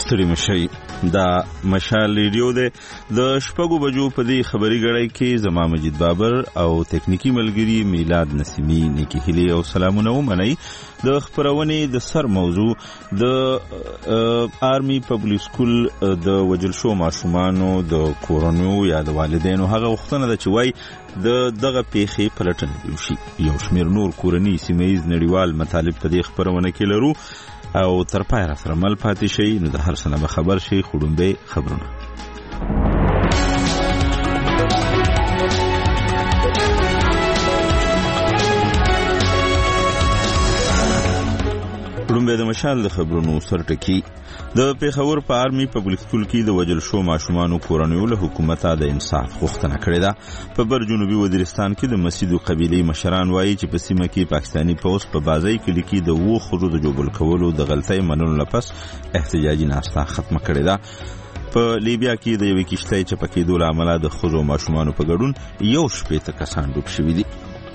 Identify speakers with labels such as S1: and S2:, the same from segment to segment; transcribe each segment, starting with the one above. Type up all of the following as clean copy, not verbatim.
S1: ستړي مشي دا مشال ریډیو ده د شپږو بجو په دې خبري غړای کې زما مجید بابر او تکنیکی ملګری میلاد نسیمی نیکی هلی او سلامونه ومني د خبرونه د سر موضوع د آرمي پبلک سکول د وجل شو ماشومانو د کورونو یا د والدینو هغه وختونه د چوي دغه پیخي پلټن دی شي یو شمیر نور کورنی سیمایز نړیوال مطالب په دې خبرونه کې لرو او تر پای را سره مل پاتې شي نو د هر سنه به خبر شي خړومبه خبرونه خړومبه د مشال د خبرونو سرټکی د پیښور په آرمي پبلک سکول کې د وجل شو ماشومانو کورنیو له حکومت د انصاف غوښتنه کړې ده په بر جنوبي وزیرستان کې د مسجد قبيله مشران وایي چې په سیمه کې پاکستانی پوس په بازۍ کې لیکي د وو خرو د جوبل کولو د غلطۍ منلو لپس احتجاجي ناسته ختمه کړې ده په لیبیا کې د یوې کشتۍ چپکېدو له امله د خزو ماشومانو په ګډون یو شپېته کسان ډوب شوي دي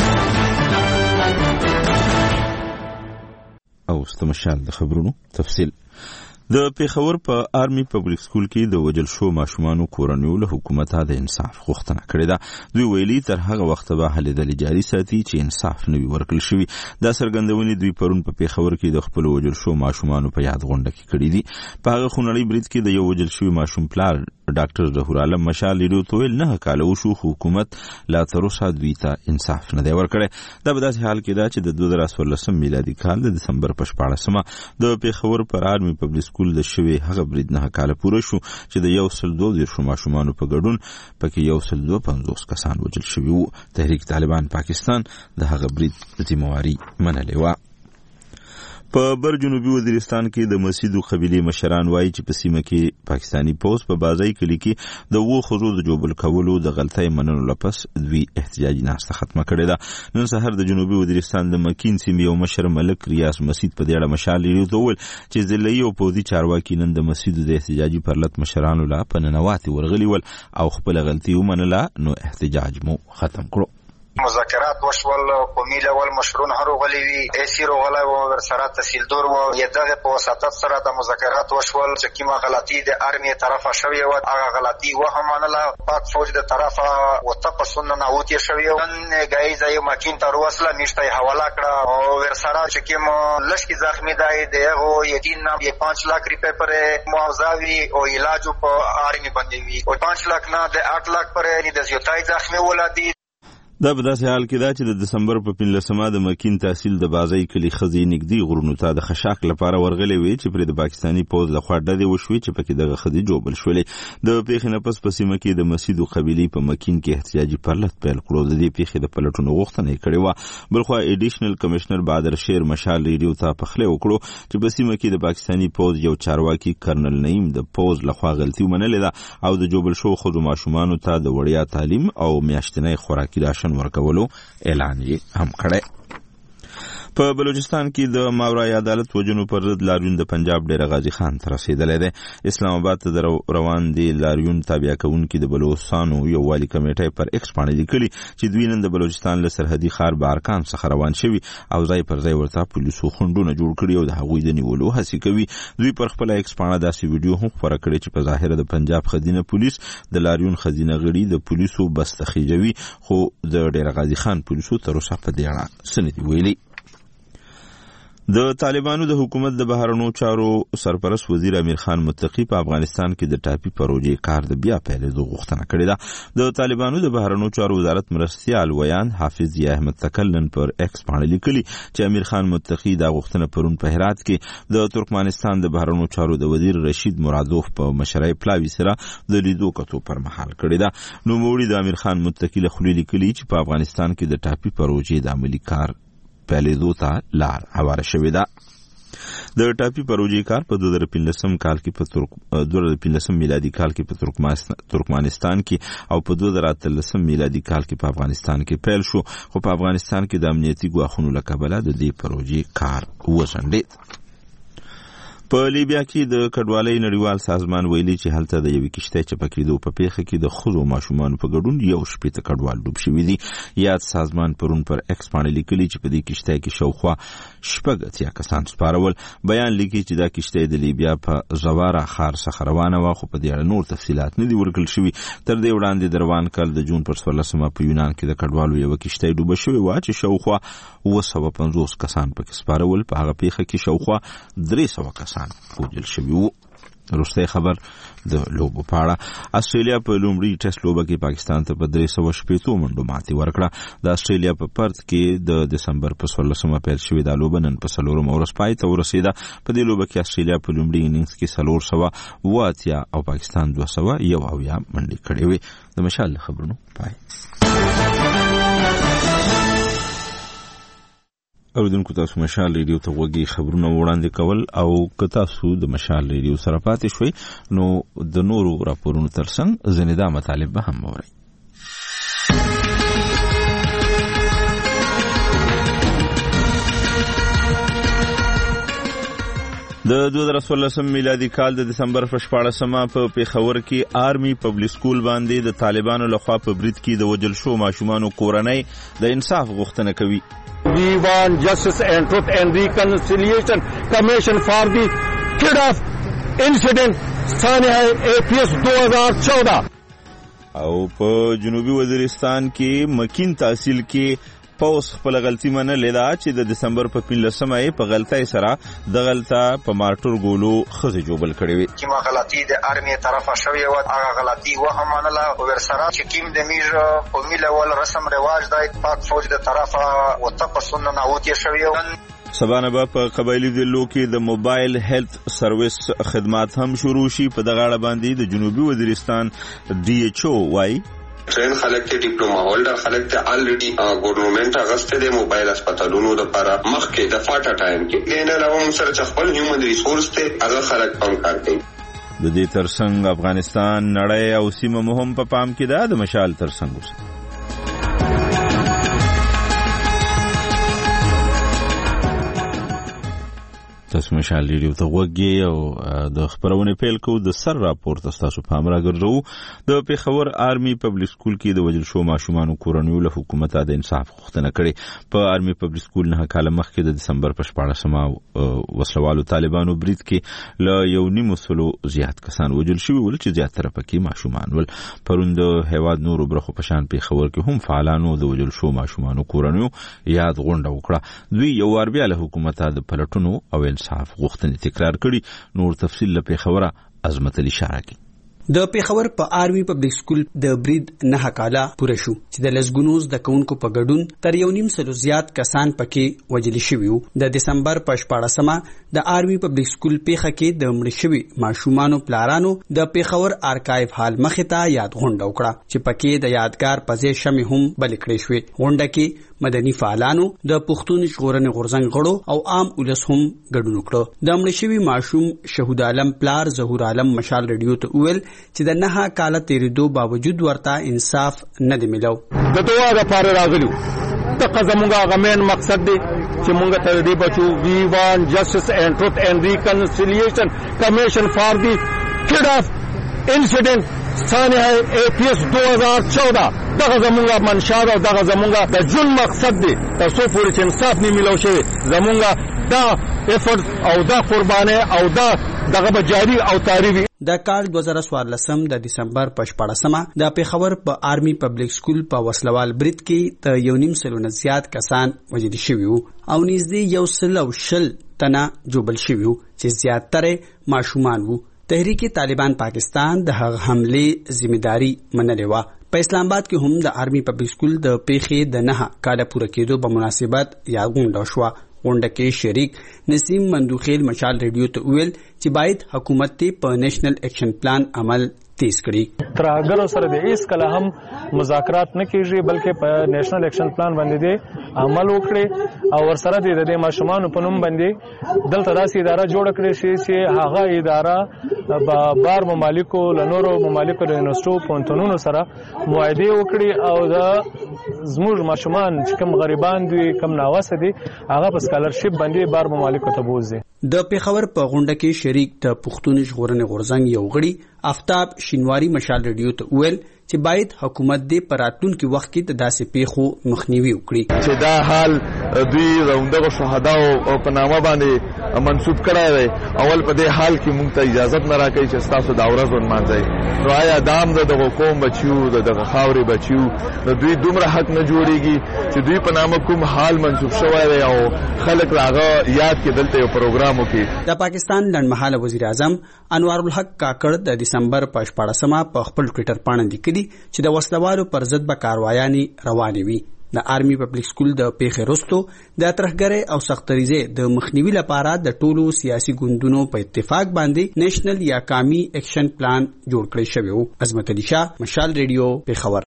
S1: او استمشال د خبرونو تفصیل د پیښور په آرمي پبلک سکول کې د وجل شو ماشومانو کورنیو له حکومت د انصاف غوښتنه کړې ده دوی ویلي تر هغه وخت به هلې جاري ساتي چې انصاف نه وي ورکړل شوی دا سرګندونې دوی پرون په پیښور کې د خپل وجل شو ماشومانو په یاد غونډه کې کړې دي په هغه خونړۍ برید کې د یو وجل شوی ماشوم پلار ډاکټر ظهور عالم مشال لیدو تویل نه کاله وشو حکومت لا تر اوسه دوی ته انصاف نه دی ورکړی دا په داسې حال کې ده چې د 2014 میلادي کال د دسمبر په 14مه د پیښور پر آرمي پبلک سکول د شوی هغه برید نه کاله پوره شو چې د 102 ماشومانو په ګډون پکې 152 کسان وژل شوي وو تحریک طالبان پاکستان د هغه برید ذمہواری منلې و په بر جنوبي وزیرستان کې د مسجد قبيله مشران وایي چې په سیمه کې پاکستانی پوس په بازۍ کې لیکي د وو خزو د جوبل کولو د غلطۍ منلو لپس دوی احتجاجي ناسته ختمه کړې ده نن سحر د جنوبي وزیرستان د مکین سیمې یو مشر ملک ریاض مسجد په دېړه مشال لیدو ول چې ځلې او پوزي چارواکي نن د مسجد د احتجاجي پرلط مشرانو لا پننواتي ورغلي ول او خپل غلطي ومنله نو احتجاج مو ختم کړو
S2: مذاکرات وشول قومي لول مشرون هرو غلي وي ایسی رو غلا و ورسره تحصیل دور و یدغه په وساتت سره د مذاکرات وشول چې کیما غلطي د ارمي طرفه شوی و هغه غلطي و هم نه پاک فوج د طرفه وتقصن نه اوتی شوی نن غایزه یو ماکین تر وصله نشته حواله کړه او ورسره چې کیم لشکي زخمی دی دغه یقین نه 5 لک روپے پر معاوضه او علاج په ارمي باندې وی او 5 لک نه د 8 لک پر د زیاتای زخمی ولادي
S1: دا په داسې حال کې ده چې د دسمبر په 15مه د مکین تحصیل د بازۍ کلی خزي نګدي غرونو ته د خشاک لپاره ورغلې وي چې پر د پاکستانی پوز له خوا ډډې وشوي چې پکې دغه خزي جوبل شولې د پیښې نه پس په سیمه کې د مسجد قبيله په مکین کې احتجاجي پرلط پیل کړو د دې پیښې د پلټونو غوښتنه کړې و بلخو ایډیشنل کمشنر بادر شیر مشال ریډیو ته پخله وکړو چې په سیمه کې د پاکستانی پوز یو چارواکي کرنل نعیم د پوز له خوا غلطي ومنلې ده او د جوبل شو خزو ماشومانو ته د وړیا تعلیم او میاشتنۍ خوراکي راشن ورکولو اعلان یې هم کړی په بلوچستان کې د ماورای عدالت وجنو پر ضد لاریون د پنجاب ډیر غازی خان تر رسیدلې ده اسلام آباد ته روان دي لاریون تابع کوونکي د بلوچستانو یو والی کمیټه پر ایکس باندې لیکلي چې دوی نن د بلوچستان له سرحدي ښار بارکان څخه روان شوي او ځای پر ځای ورته پولیسو خندونه جوړ کړي او د هغوی د نیولو هڅه کوي دوی پر خپل ایکس باندې داسې ویډیو هم خبره کړې چې په ظاهر د پنجاب خزینه پولیس د لاریون خزینه غړي د پولیسو بستخیجوي خو د ډیر غازی خان پولیسو تر اوسه په دې اړه سند ویلي د طالبانو د حکومت د بهرنیو چارو سرپرست وزیر امیر خان متقی په افغانستان کې د ټاپي پروژې کار د بیا پیلېدو غوښتنه کړې ده د طالبانو د بهرنیو چارو وزارت مرستیال ویان حافظ ضیاء احمد تکلن پر ایکس باندې لیکلي چې امیر خان متقی دا غوښتنه پرون په هرات کې د ترکمنستان د بهرنیو چارو د وزیر رشید مرادوف په مشرۍ پلاوي سره د لیدو کتو پر مهال کړې ده نو موري د امیر خان متقی له خولي لیکلي چې په افغانستان کې د ټاپي پروژې د عملی کار پیلېدو ته لار هواره شوې ده د ټاپي پروژې کار په 2015 کال کې په 2015 میلادي کال کې په ترکمنستان کې او په 2013 میلادي کال کې په افغانستان کې پیل شو خو په افغانستان کې د امنیتي ګواښونو له کبله د دې پروژې کار وځنډېد په لیبیا کې د کډوالۍ نړیوال سازمان ویلي چې هلته د یوې کشتۍ چپکېدو په پیښه کې د ښځو ماشومانو په ګډون 1 کډوال ډوب شوي دي. یاد سازمان پرون پر ایکس باندې لیکلي چې په دې کشتۍ کې شاوخوا 80 کسان سپارول. بیان لیکي چې دا کشتۍ د لیبیا په زواره ښار څخه روانه وه، خو په دې اړه نور تفصیلات نه دي ورکړل شوي. تر دې وړاندې د روان کال د جون پر 14 په یونان کې د کډوالو یوه کشتۍ ډوبه شوې وه چې شاوخوا 250 کسان پکې سپارول. په هغه پیښه کې شاوخوا 300 کسان وژل شوي وو. وروستی خبر د لوبو په اړه. استرالیا په لومړي ټیسټ لوبه کې پاکستان ته په 360 منډو ماتې ورکړه. د استرالیا په پرت کې د دسمبر په 16 پیل شوې دا لوبه نن په 4 ورځ پای ته ورسېده. په دې لوبه کې استرالیا په لومړي اننګز کې 480 او پاکستان 201 منډې کړې وې. د مشال خبرونو پای. اوریدونکو تاسو مشال ریډیو ته غوږی خبرونه وړاندې کول او که تاسو د مشال ریډیو سره پاتې شوي نو د نورو راپورونو ترڅنګ ځینې دا مطالب به هم واورئ. د 2014 میلادي کال د دسمبر په 14 په پیښور کې آرمي پبلک سکول باندې د طالبانو لخوا په برید کې د وژل شو ماشومانو کورنۍ د انصاف غوښتنه کوي.
S3: We want justice and truth and reconciliation commission for the kid of incident Saniha APS 2014.
S1: او په جنوبي وزیرستان کې مکین تحصیل کې پوس خپل غلطی منلې ده چې د دسمبر په 15 په غلطۍ سره د غلطه په مارټور ګولو خزې جوبل کړې وي.
S2: چې ما غلطي د ارمي طرفه شوی و هغه غلطي و هم منله او ورسره چې کیم د میژ په میله ول رسم رواج د پاک فوج د طرفه او تپسون نه اوتی شوی و.
S1: سبانه به په قبایلی ضلعو کې د موبایل هیلث سرویس خدمات هم شروع شي. په دغه اړه باندې د جنوبي وزیرستان DHO وایي
S4: ټرین خلک ته ډیپلوما هولډر خلک ته الریډي ګورنمنت اغسته د موبایل هسپتالونو لپاره مخکې د فاټا ټایم کې نه علاوه سره خپل هیومن ریسورس ته هغه خلک هم کار کوي.
S1: د دې ترڅنګ افغانستان نړۍ او سیمه مهم په پام کې ده. د مشال ترڅنګ تاسو مشال ریډیو ته غوږی او د خبرونه پیل کو. د سر راپورت تاسو په امر راګرځو. د پیښور آرمي پبلک سکول کې د وژل شو ماشومانو کورنیو له حکومت د انصاف غوښتنه کړې. په آرمي پبلک سکول نه کال مخکې د دسمبر په 14 وسلوالو طالبانو برید کې له 1.5 زیات کسان وژل شوي ول چې زیاتره پکې ماشومان ول. پرون د هیواد نورو برخو په شان پیښور کې هم فعالانو د وژل شو ماشومانو کورنیو یاد غونډه وکړه. دوی یو وار بیا له حکومت د پلټونو او انصاف غوښتنې تکرار کړي. نور تفصیل له پیښوره عظمت علي شاه کی.
S5: د پیښور په آرمي پبلک سکول د برید 9 کاله پوره شو چې د لسګونو د کونکو په ګډون تر 1.5 زیات کسان پکې وژل شوي وو. د دسمبر په 14 د آرمي پبلک سکول پیښه کې د مړ شوي ماشومانو پلارانو د پیښور آرکایو حال مخې ته یاد غونډه وکړه چې پکې د یادګار پځې شمې هم بل کړې شوې. غونډه کې مدني فعالانو د پښتون ژغورنې غورځنګ غړو او عام ولس هم ګډون وکړ. د مړ شوي ماشوم شهود عالم پلار ظهور عالم مشال ریډیو ته ویل چې د 9 کاله تیریدو باوجود ورته انصاف نه دی ملو.
S3: د دعا لپاره راغلو دغه زموږه غمین مقصد دی چې موږ ته دې بچو وی وان جسټس اینڈ ټروث اینڈ ریکنسیلیشن کمیشن فار دی کډ اف انسیډنٹ ثانیه APS 2014 دغه زموږه منشا او دغه زموږه د ژوند مقصد دی. تاسو پورې چې انصاف نه ملو شوی زموږه دا افورت او دا قربانه او دا دغه بجاری او تاریخي.
S5: د کال 2014 د دسمبر په 14 د پیښور په آرمي پبلک سکول په وسلوال برید کې ته 1.5 زیات کسان وژل شوي وو او نږدې 120 تنه جوبل شوي وو چې زیاتره ماشومان وو. تحریک طالبان پاکستان د هغه حمله ذمہداري منلې وه. په اسلام آباد کې هم د آرمي پبلک سکول د پیښې د 9 کاله پوره کېدو په مناسبت یا غونډه شوه. غونډه کې شریک نسیم مندوخیل مشال ریډیو ته ویل چې باید حکومت ته په نیشنل ایکشن پلان عمل تیز کړي.
S6: ترهګرو سره د هیڅ کله هم مذاکرات نه کیږي بلکې په نیشنل ایکشن پلان باندې دې عمل وکړي او ورسره د ماشومان په نوم باندې دلته داسې اداره جوړ کړي چې هغه اداره په بار ممالکو لنورو ممالکو د یونیورسيټو پونتونونو سره معاهده وکړي او د زموږ ماشومان چې کوم غریبان دي کوم ناوسه دي هغه په سکالرشپ باندې بار ممالکو ته بوزي.
S5: د پیښور په غونډه کې شریک د پښتون ژغورنې غورځنګ یو غړي آفتاب شینواری مشال ریډیو ته ویل چې باید حکومت دې په راتلونکي وخت کې د داسې پیښو مخنیوي وکړي
S7: چې دا حال دوی راوندغه شهداو او په نامه باندې منسوب کړی دی. اول په دې حال کې موږ ته اجازه نه راکوي چې ستاسو دا ورځ ونمانځئ. نو آیا دام دغه قوم بچیو دغه خاورې بچیو نو دوی دومره حق نه جوړیږي چې دوی په نامه کوم حال منسوب شوی دی او خلک راغه یاد کې دلته یو پروګرام وکړي.
S5: د پاکستان لنډمهاله وزیر اعظم انوار الحق کاکړ د دسمبر په 14مه په خپل ټوئیټر باندې لیکلي چې د وسلوالو پر ضد به کاروایانې روانې وي. د آرمي پبلک سکول د پیښې وروسته د ترهګرۍ او سختریزې د مخنیوي لپاره د ټولو سیاسي ګوندونو په اتفاق باندې نېشنل یا قومي اکشن پلان جوړ کړی شوی و. عظمت علي شاه، مشال ریډیو، پیښور.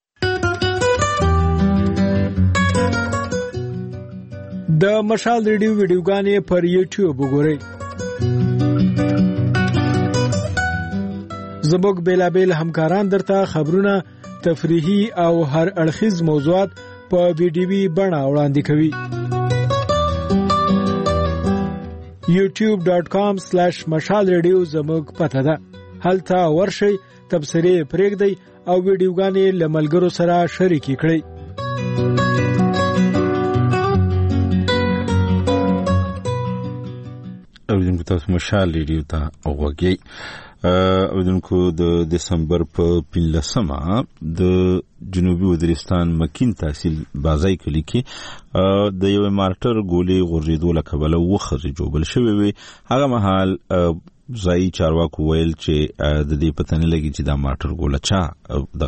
S8: د مشال ریډیو ویډیوګانې پر یوټیوب وګورئ. زموږ بیلابیل همکاران درته خبرونه، تفریحي او هر اړخیز موضوعات په ویډیوي بڼه وړاندې کوي. youtube.com/مشال ریډیو زموږ پته ده. هلته ورشئ، تبصرې پرېږدئ او ویډیوګانې له ملګرو سره شریکې کړئ.
S1: اوریدونکو تاسو مشال ریډیو ته وګورئ. اوریدونکو د دسمبر په 15مه د جنوبي وزیرستان مکین تحصیل بازای کلی کې د یو مارټر ګولې غورځېدو له کبله وخه جوړل شوی وي. هغه مهال ځایي چارواکو ویل چې د دې پته نه لګي چې دا مارټر ګوله چا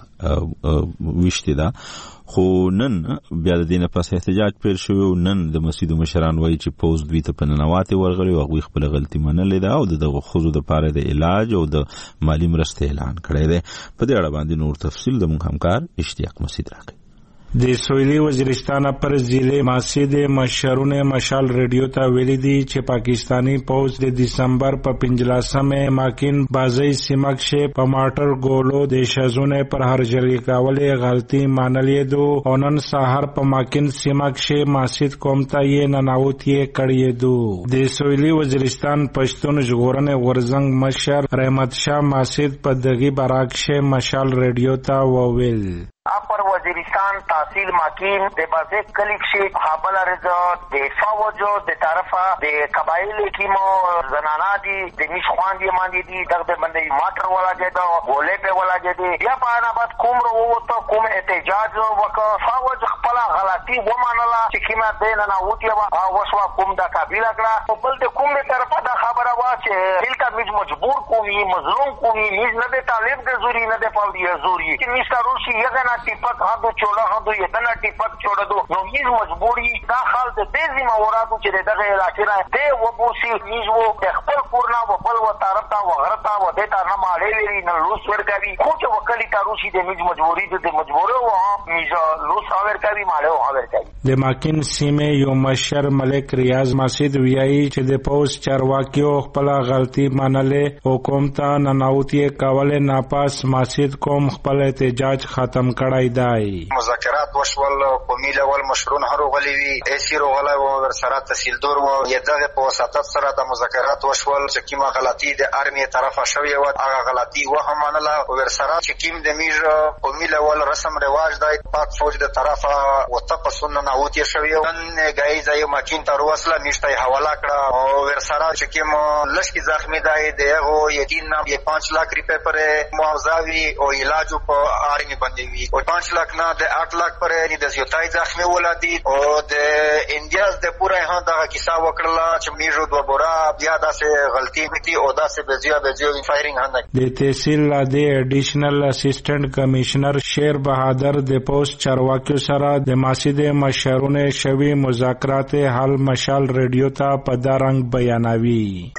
S1: دغلته ویشتې ده. خو نن بیا د دې نه پس احتجاج پیل شوی او نن د مسجدو مشران وایي چې پوز دوی ته په ننواتې ورغلي او هغوی خپله غلطي منلې ده او د دغه ښځو دپاره د علاج او د مالي مرستې اعلان کړی دی. په دې اړه باندې نور تفصیل زموږ همکار اشتیاق مسعود راکوي.
S9: د سویلي وزیرستان پر ضلع ماسد مشرونه مشال ریډیو ته ویلي دي چې پاکستانی پوز د دسمبر په 15مه ماکین بازی سیمکشه په مارټر ګولو د شزونه پر هرجری کولې غلطي مانلې دو او نن سحر په ماکین سیمکشه ماسد کوم ته یې نناوتې کړې دو. د سویلي وزیرستان پښتون ژغورنې غورځنګ مشر رحمت شاه ماسد په دغه براکشه مشال ریډیو ته وویل.
S10: اپر وزیرستان تحصیل ماکین د بازه کلیک شي حابل رضا د فوجو د طرفه د قبایل کیمو زنانا دي د نشخوان دي ماندي دي دغه باندې ماټر ولا جدا ګولې په ولا جدي یا په انا بعد کوم وروته کوم احتجاج وکړ. فوج خپل غلطي ومنله چې کیما دین نه وتی وا وسوا کوم د قبیله کړه په بل د کوم طرفه د خبره وا چې دلته مج مجبور کوي مظلوم کوي نه د طالب د زوري نه د فوجي زوري چې نشته روشي یګنا ټیپک هغه چوڑا هغه یتنا ټیپک چوڑا دو نو میز مجبوری دا حال د دې زمواراتو چې دغه علاقې نه دی وبوسی میزو د خپل کورنا و بل و طرفتا و غرتا و دتا نه مالې لري نه لوس ورکوي خو چې وکلی تاروشي د میز مجبوری د مجبوره و میز لوس ورکوي مالې و ورکوي.
S9: د ماکین سیمه یو مشر ملک ریاض مسجد ویایي چې د پوز چارواکیو خپل غلطي منلې حکومت نه ناوتې کولې ناپاس مسجد کوم خپل احتجاج ختم کړای دی.
S2: مذاکرات وشول قومي لول مشرون هرو غلي وي ایسی رو غلا و ورسره تحصیلدار و یدغه په وساتت سره د مذاکرات وشول چې کیما غلطي د ارمي طرفه شوی و هغه غلطي و هم منله ورسره چې کیم د میج قومي لول رسم رواج دی پاک فوج د طرفه وتقصن نه اوتی شوی نن غایزه یو ماکین تر وصله میشته حواله کړه او ورسره چې کیم لشکي زخمی دی دغه یقین نه 5 लाख روپے پر معاوضه وی او علاج په ارمي باندې وی او 5 लाख نه د 8 लाख پر د زیاتای زخمی ولادي او د انډیاز د پوره ها دغه کیسه وکړه چې میجو دوه بورا بیا داسې غلطي وکړي او داسې بزیو فایرینګ هنده.
S9: د تحصیل د اډیشنل اسسټنټ کمشنر شیر بهادر د پوسټ چارواکیو سره د مسجد مشرونه شوی مذاکرات حل مشال ریډیو ته په دارنګ بیانوي.
S2: تکرنو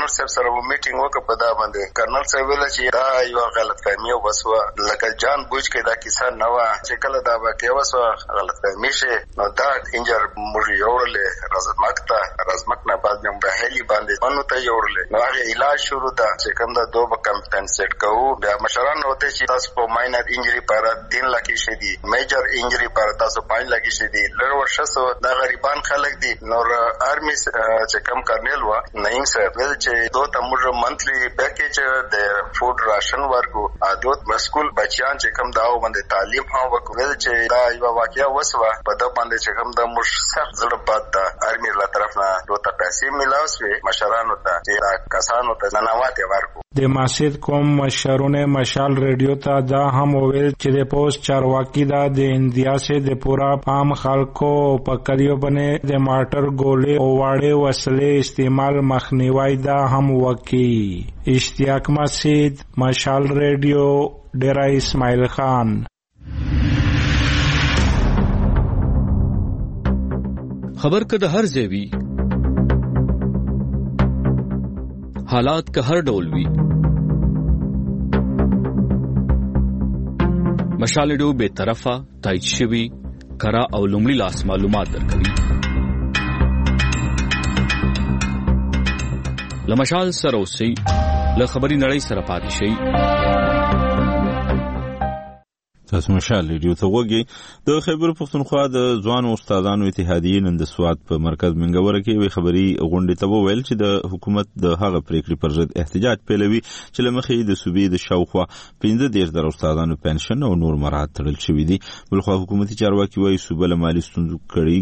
S11: کرنل صاحب سره میټینګ وکړ په دا باندې. کرنل صاحب ویل چې دا یو غلطفهمي او بس لکه جان بوج کې دا کیسه نه و چې کله دا واقعیا وسو غلطفهمي شي نو دا انجر موږ یوړل رزمک نه بعد موږ په هلي باندې ونو ته یوړل نو هغه علاج شروع ده چې کوم دا دوه کمپنسیټ کوو. بیا مشران وته چې تاسو په ماینر انجری پر 3 لک شدي میجر انجری پر تاسو 5 لک شدي لړ ورشسو دا غریبان خلک دي. نور آرمي چې کم کرنل و نعیم صاحب ویل چې دوه تمر منثلی پیکیج د فود راشن ورکو دوت مسکول بچیان چې کم داو باندې تعلیم هم وکول چې دا یو واقعیا وسوه په د باندې چې کم د مش سخت زړه باد د آرمي له طرف نه دوه پیسې ملاوسوي مشرانو ته چې کسانو ته ننواته ورکو.
S9: د ماسید کوم مشرونه مشال ریډیو ته دا هم ویل چې د پوسټ چارواکي دا د انډیا سے د پورا عام خلکو په کلیو باندې د مارټر ګولې او واړې وسلې استعمال مخنیوي دا هم وکي. اشتیاق مسید مشال ریډیو ډیرا اسماعیل خان.
S12: خبر که د هر ځای وي حالات که هر ډول وي مشال ریډیو بے طرفه تایید شوی کرا او لومړي لاس معلومات درکوي. لمشال سره اوسئ له خبري نړۍ سره پاتې شئ.
S1: تاسو مشال ریډیو ته وګورئ. د خیبر پښتونخوا د ځوانو استادانو اتحادیې نن د سواد په مرکز منګوره کې وی خبري غونډې ته وویل چې د حکومت د هغه پریکړې پر ضد احتجاج پیلوي چې لمخې د صوبې د شاوخوا 15,000 استادانو پنشن او نور مراد تړل شوی دي. بلخو حکومتي چارواکي وایي صوبه له مالي ستونزو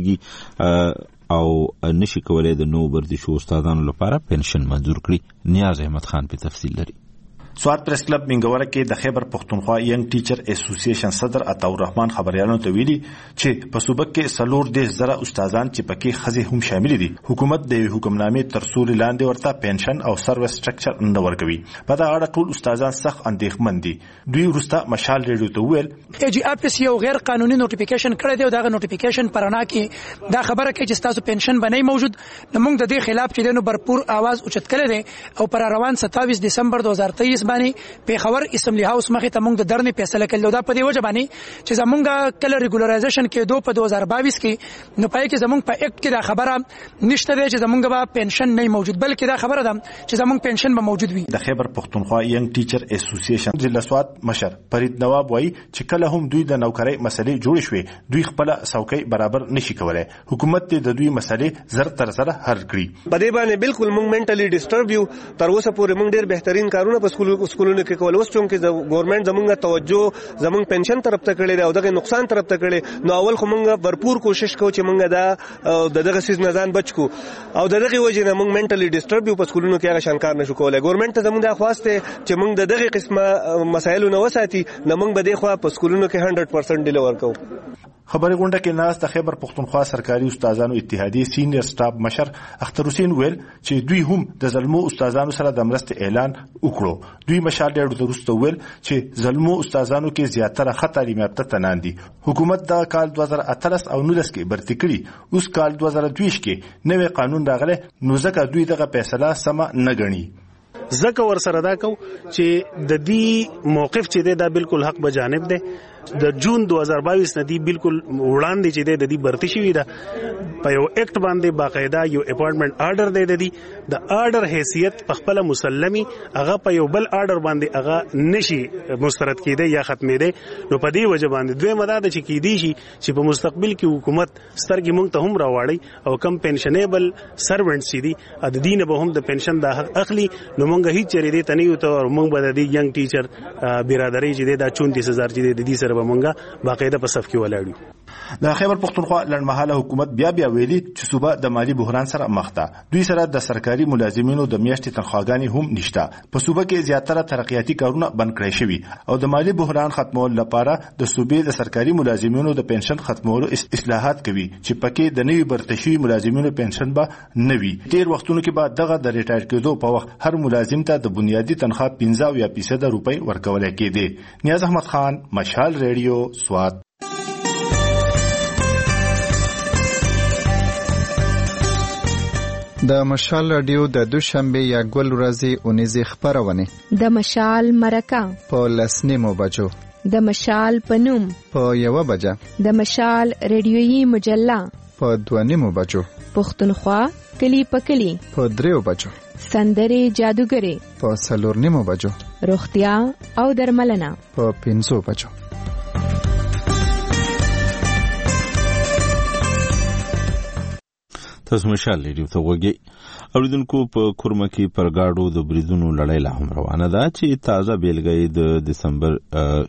S1: کړيږي او نشي کولای د نو بردیشو استادانو لپاره پنشن منظور کړي. نیاز احمد خان په تفصیل لري.
S13: سواد پریس کلب منګوره کې د خیبر پښتونخوا ینګ ټیچر اسوسییشن صدر عطاء الرحمن خبريالانو ته ویلي چې په صوبه کې 14,000 استادان چې پکې خزي هم شامل دي حکومت د حکمنامې تر سوري لاندې ورته پنشن او سروس سټرکچر نه ورکوي. په دا اړه ټول استادان سخت اندېښمن دي. دوی ورسته مشال ریډیو ته ویل
S14: چې اپس یو غیر قانوني نوټیفیکیشن کړی دی او دا نوټیفیکیشن پرانا کې دا خبره کوي چې تاسو پنشن بنئ موجود نو موږ د دې خلاف چې نو برپور आवाज اوچت کړی دی او پر روان 27 دسمبر 2023 باندې پیښور اسمبلی هاوس مخې ته موږ د درنې فیصله کړل. دا په دې وجه باندې چې زمونږ کله ریګولرایزیشن کې دو په 2022 کې نو پای کې زمونږ په اکټ کې دا خبره نشته دی چې زمونږ به پنشن نه موجود بلکې دا خبره ده چې زمونږ پنشن به موجود وي.
S13: د خیبر پښتونخوا ینګ ټیچر اسوسییشن ضلع سواد مشر فرید نواب وایي چې کله هم دوی د نوکرۍ مسلې جوړ شوې دوی خپل څوکۍ برابر نشي کولای. حکومت د دوی مسلې زر تر زر حل کړي.
S15: په دې باندې بالکل موږ منټلی ډیسټرب یو. تر اوسه پورې موږ ډېر بهترین کارونه په سکولونو کې کول اوس چون کې ګورنمنت زمونږ توجه زمونږ پنشن طرف ته کړی دی او دغه نقصان طرف ته کړی نو اول خو موږ भरपूर کوشش کوو چې موږ دغه سیس نه ځان بچ کو او دغه وجه نه موږ منټلی ډیسټرب یو په سکولونو کې هغه شانکار نشو کولای. ګورنمنت ته زمونږ خواسته چې موږ دغه قسمه مسایل نو وساتي نو موږ به د خو په سکولونو کې 100% ډیلیور کوو.
S13: خبري غونډه کې ناس د خیبر پښتونخوا سرکاري استادانو اتحادیې سینیئر سټاف مشر اختر حسین ویل چې دوی هم د زلمو استادانو سره د مرستې اعلان وکړو. دوی مشال ډېر درسته ویل چې زلمو استادانو کې زیاتره خطر تعلیم یافته تنان دي. حکومت دا کال 2018 او 19 کې برتی کړي اوس کال 2022 کې نوې قانون راغله نو ځکه دوی دغه فیصله سم نه ګڼي.
S16: زکه ور سره دا کو چې د دې موقف چې دا بالکل حق به جانب ده. د جون 2022 نه دی بالکل وړاندې چې د دې برتی شوی ده په یو اکټ باندې باقاعده یو اپاینټمنټ آرډر دی د آرډر حیثیت په خپل مسلمي هغه په یو بل آرډر باندې هغه نشي مسترد کېده یا ختمېده. نو په دې وجه باندې دوی مدد چې کېدی شي چې په مستقبل کې حکومت سترګې مونږ ته هم راوړي او کم پنشنیبل سروینټس دي د دین به هم د پنشن د حق اخلي نو مونږ هیڅ چری دي تنه ته او مونږ به د ینګ ټیچر برادری چې د 34000 چې د دې سره به مونږه باقاعده په صف کې ولاړو.
S13: د خیبر پښتونخوا لړمحاله حکومت بیا ویلي چې صوبه د مالی بحران سره مخ ده. دوی سره د سرکاري ملازمینو د میاشتې تنخواګانې هم نشته. په صوبه کې زیاتره ترقیاتي کارونه بند کړی شوي او د مالی بحران ختمولو لپاره د صوبې د سرکاري ملازمینو د پنشن ختمولو اصلاحات کوي چې پکې د نوي برتشي ملازمینو پنشن به نوي. تیر وختونو کې به دغه د ریټایر کېدو په وخت هر ملازم ته د بنیادی تنخواه 15% روپۍ ورکول کېده. نیاز احمد خان مشال ریډیو سواد.
S17: د مشال رادیو د دوشنبه یا ګل ورځې اونیزه خبرونه
S18: د مشال مرکه
S17: په لسنیمو بجو
S18: د مشال پنوم
S17: په 1 بجه
S18: د مشال ریډیویي مجله
S17: په 2 بجو
S18: پښتونخوا کلی په کلی
S17: په 3 بجو
S18: سندري جادوګری
S17: په 4 بجو
S18: روغتیا او درملنه
S17: په 5 بجو.
S1: تاسو مشال ریډیو ته وګورئ. اوریدونکو په کورمه کې پر گاډو د بریدونو لړۍ لا هم روانه ده چې تازه بیلګې د دسمبر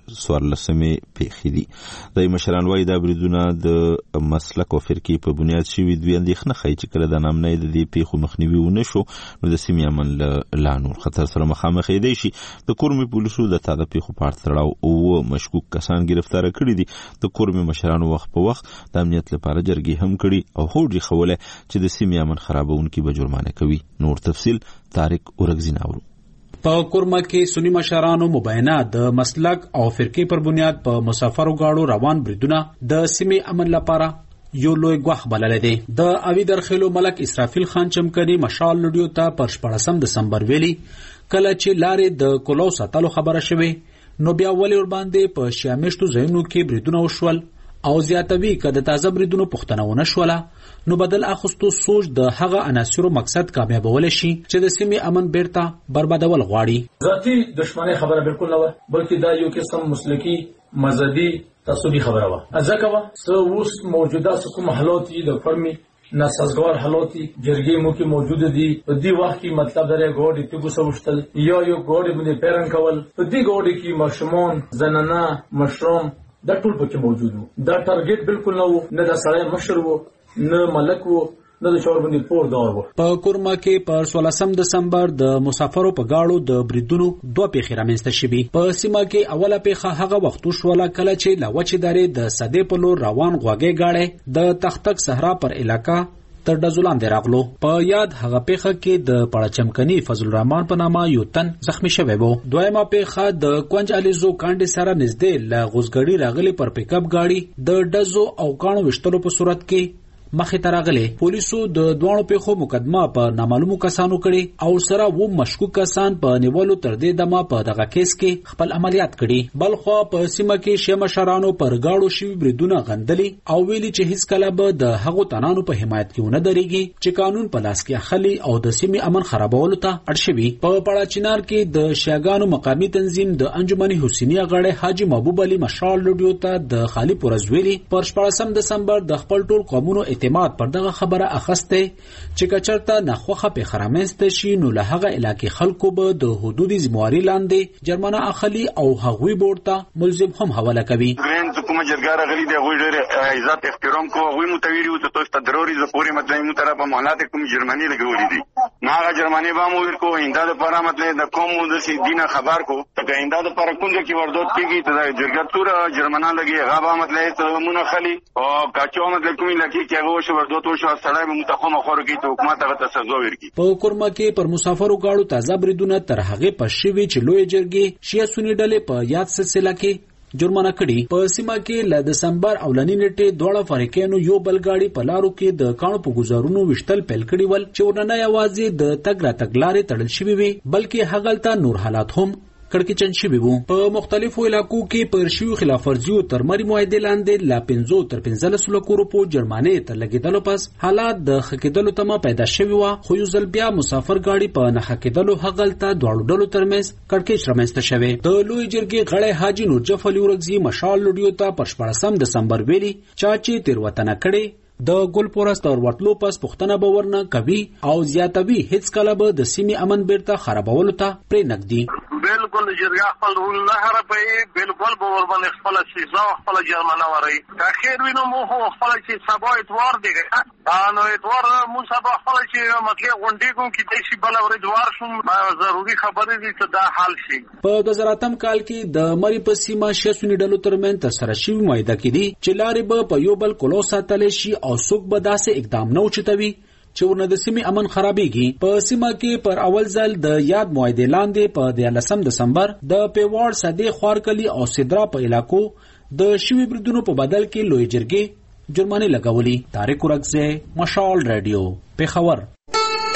S1: 14 پیښې دي. د مشران وايي د بریدونو د مسلک او فرقې په بنیاد شوی دوی اندېښنه کوي چې کله د نامنۍ د دې پیښو مخنیوي ونه شو نو د سیمې امن لا نور خطر سره مخامخ دی شي. د کورمه پولیسو د تازه پیښو په اړه تړاو او مشکوک کسان گرفتار کړي دي. د کورمه مشرانو وخت په وخت د امنیت لپاره جرګې هم کړي او هوډي خوله چې د سیمې امن خرابونکي به جرمانه کوي. نور تفصیل طارق اورګزیناورو.
S19: په کورمه کې سنی مشرانو مبینه د مسلک او فرقې پر بنیاد په مسافرو گاډو روان بریدونه د سیمې امن لپاره یو لوی غوښ بلل دي. د اوی درخلو ملک اسرافیل خان چمکنی مشال لډیو ته پر 14 دسمبر ویلي کله چې لارې د کولو ساتلو خبره شوه نو بیا ولې ور باندې په شیامشتو ځایونو کې بریدونه وشول او زیاتوي کده تازه بریدونو پښتنه ونه شوله نو بدل اخستو سوچ د هغه عناصرو مقصد کامیابول شي چې د سیمې امن بیرته بربادول غواړي.
S20: ذاتی دښمنۍ خبره بالکل نه و بلکې دا یو قسم مسلکی مذهبي تعصبي خبره و. ځکه و سو اوس موجوده کوم حالات د فرمي ناسازگار حالاتی جرګې مو کې موجود دي. په دې وخت کې مطلب درې ګوډې ته وسوشتل یا یو ګوډې باندې پیرن کول. په دې ګوډې کې مشمون زنانه مشروم دا ټول پکې موجود وو. دا ټارګټ بالکل نه وو، نه دا سړی مشر وو، نه ملک وو، نه د شور باندې پور دار وو.
S19: په کورمه کې پر 16 دسمبر د مسافرو په گاډو د بریدونو 2 پیښې رامنځته شوې. په سیمه کې اوله پیښه هغه وخت وشوله کله چې لاوچې دارې د صدې په لور روان غواګې گاډي د تختک صحرا پر علاقہ تر دزولان دی راغلو. په یاد هغه پیښه کې د پړچمکنی فضل الرحمن په نامه یو تن زخمی شوی وو. دویمه پیښه د کونج الیزو کاندې سره نږدې ل غوزګړی راغلی پر پیک اپ گاډي د دزو او کانو وشتلو په صورت کې مخې ته راغلي. پولیسو د دوه پیښو مقدمه په نامعلومو کسانو کړي او سره و مشکوک کسان په نیولو تر دې دمه په دغه کیس کې خپل عملیات کړي. بلخو په سیمه کې شیعه مشرانو پر گاډو شوی بریدونه غندلي او ویلي چې هیڅ کله به د هغو تنانو په حمایت کې ونه درېږي چې قانون په لاس کې اخلي او د سیمې امن خرابولو ته اړ شوي. په پړاچینار کې د شیعاګانو مقامی تنظیم د انجمن حسینیه غړی حاجی محبوب علي مشال لډیو ته د خالی پورزویلی پر 14 دسمبر د خپل ټول قومونو اعتماد پر دغه خبره اخسته چې کچرته نخوخه په خرامنسته شي نو له هغه علاقې خلکو به د حدودي ذمہواری لاندې جرمانه اخلي او هغوی بورته ملزم هم حواله کوي.
S21: ګرین حکومت جرګار غلي دی غوي ډېر عزت احترام کو غوي متویری او تاسو ته ضروري ز پوری مطلب مو طرفه مهلات کوم جرمنی لګولې دي ناغه جرمنی با مو ورکو انده د لپاره مطلب د کوم د سي دینه خبر کو ته انده د لپاره کوم کې وردوت کیږي ته جرګتور جرمنه لګي غابا مطلب ته مونږ خلی او کاچو مطلب کومي لکه کې هغه شو وردوت شو سړی متخمه خور کی ته حکومت هغه سزا ورکړي. په
S19: کورمه کې پر مسافرو گاډو تازه بریدونه تر هغه پښوی چې لوی جرګې شیعه سنی ډلې په یاد سلسله کې جرمانه کړي. په سیمه کې ل دسمبر اولنی نیټه دوړه فریقینو یو بلګاډي په لارو کې د کانو په گزارونو وشتل پیل کړي ول چې ورننه یوازې د تګ را تګلارې تړل شوی وي بلکې هغلته نور حالات هم کړکېچن شوي وو. په مختلفو علاقو کې پر شویو خلاف ورزیو تر مری معاهدې لاندې لا 15 تر 15 لک روپو جرمانې تر لګیدلو پس حالات د خکېدلو تمه پیدا شوی و خو یو ځل بیا مسافر گاډي په نه خکېدلو هغلته دواړو ډلو ترمنځ کړکېچ رامنځته شوی. د لوی جرګې غړی حاجی نورجف علي ورغزي مشال لډیو ته پر 14 دسمبر ویلي چې تیروتنه کړي د ګل پورست اور وټلو پس پښتنه باورنه کوي او زیاتوي هیڅ کله به د سیمې امن بیرته خرابولو ته پرې نګدي.
S10: بالکل جرګه خپل رول نه هرپي بالکل باور باندې خپل سزا خپل جرمانه وري تاخير وینو مو خپل چې سبا اتوار دی نو اتوار مو سبا خپل چې مطلب غونډې کوم کې د شي بل ور اتوار شوم ضروري خبرې دي چې دا حل شي. په 2008 کال کې د مری په سیمه شسونی ډلو ترمن تر سره شوی معاهده کې دي چې لارې به په یو بل کولو ساتل شي او څوک به داسې اقدام نه وچتوي چې ورنه د سیمې امن خرابېږي. په سیمه کې پر اول ځل د یاد معاهدې لاندې په 13 دسمبر د پیواړ صدې خوارکلی او سدرا په علاقو د شوی بریدونو په بدل کې لوی جرګې جرمانه لګولي. طارق اورګزی مشال رادیو پیښور.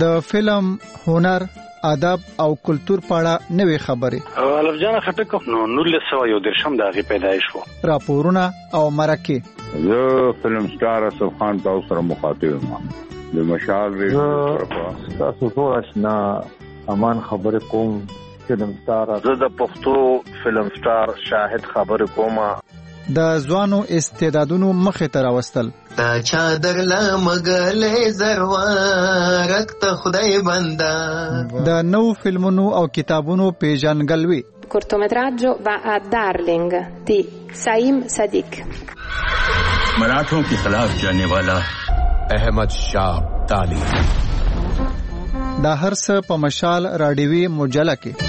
S17: د فلم، هنر، ادب او کلچر په اړه نوې خبرې.
S4: الف جان خټک نو 1913 د هغه پیدایش وو.
S17: راپورونه او مرکه.
S22: زه فلم سٹار اسف خان تاسو سره مخاطب یم. د مشال ریډیو تاسو ټول آشنا امان خبره کوم. فلم سٹار زه د پښتو فلم سٹار شاهد خبره کوم.
S17: د ځوانو استعدادونو مخه ته راوستل.
S23: تا چادر لا مګلې زروارک ته خدای بندا.
S17: د نو فلمونو او کتابونو پیژنګلوي.
S24: cortometraggio va a Darling di Saim Sadiq.
S25: मराठों के खिलाफ जाने वाला अहमद शाह ताली.
S17: دا هر څه په مشال راډیوي مجله کې.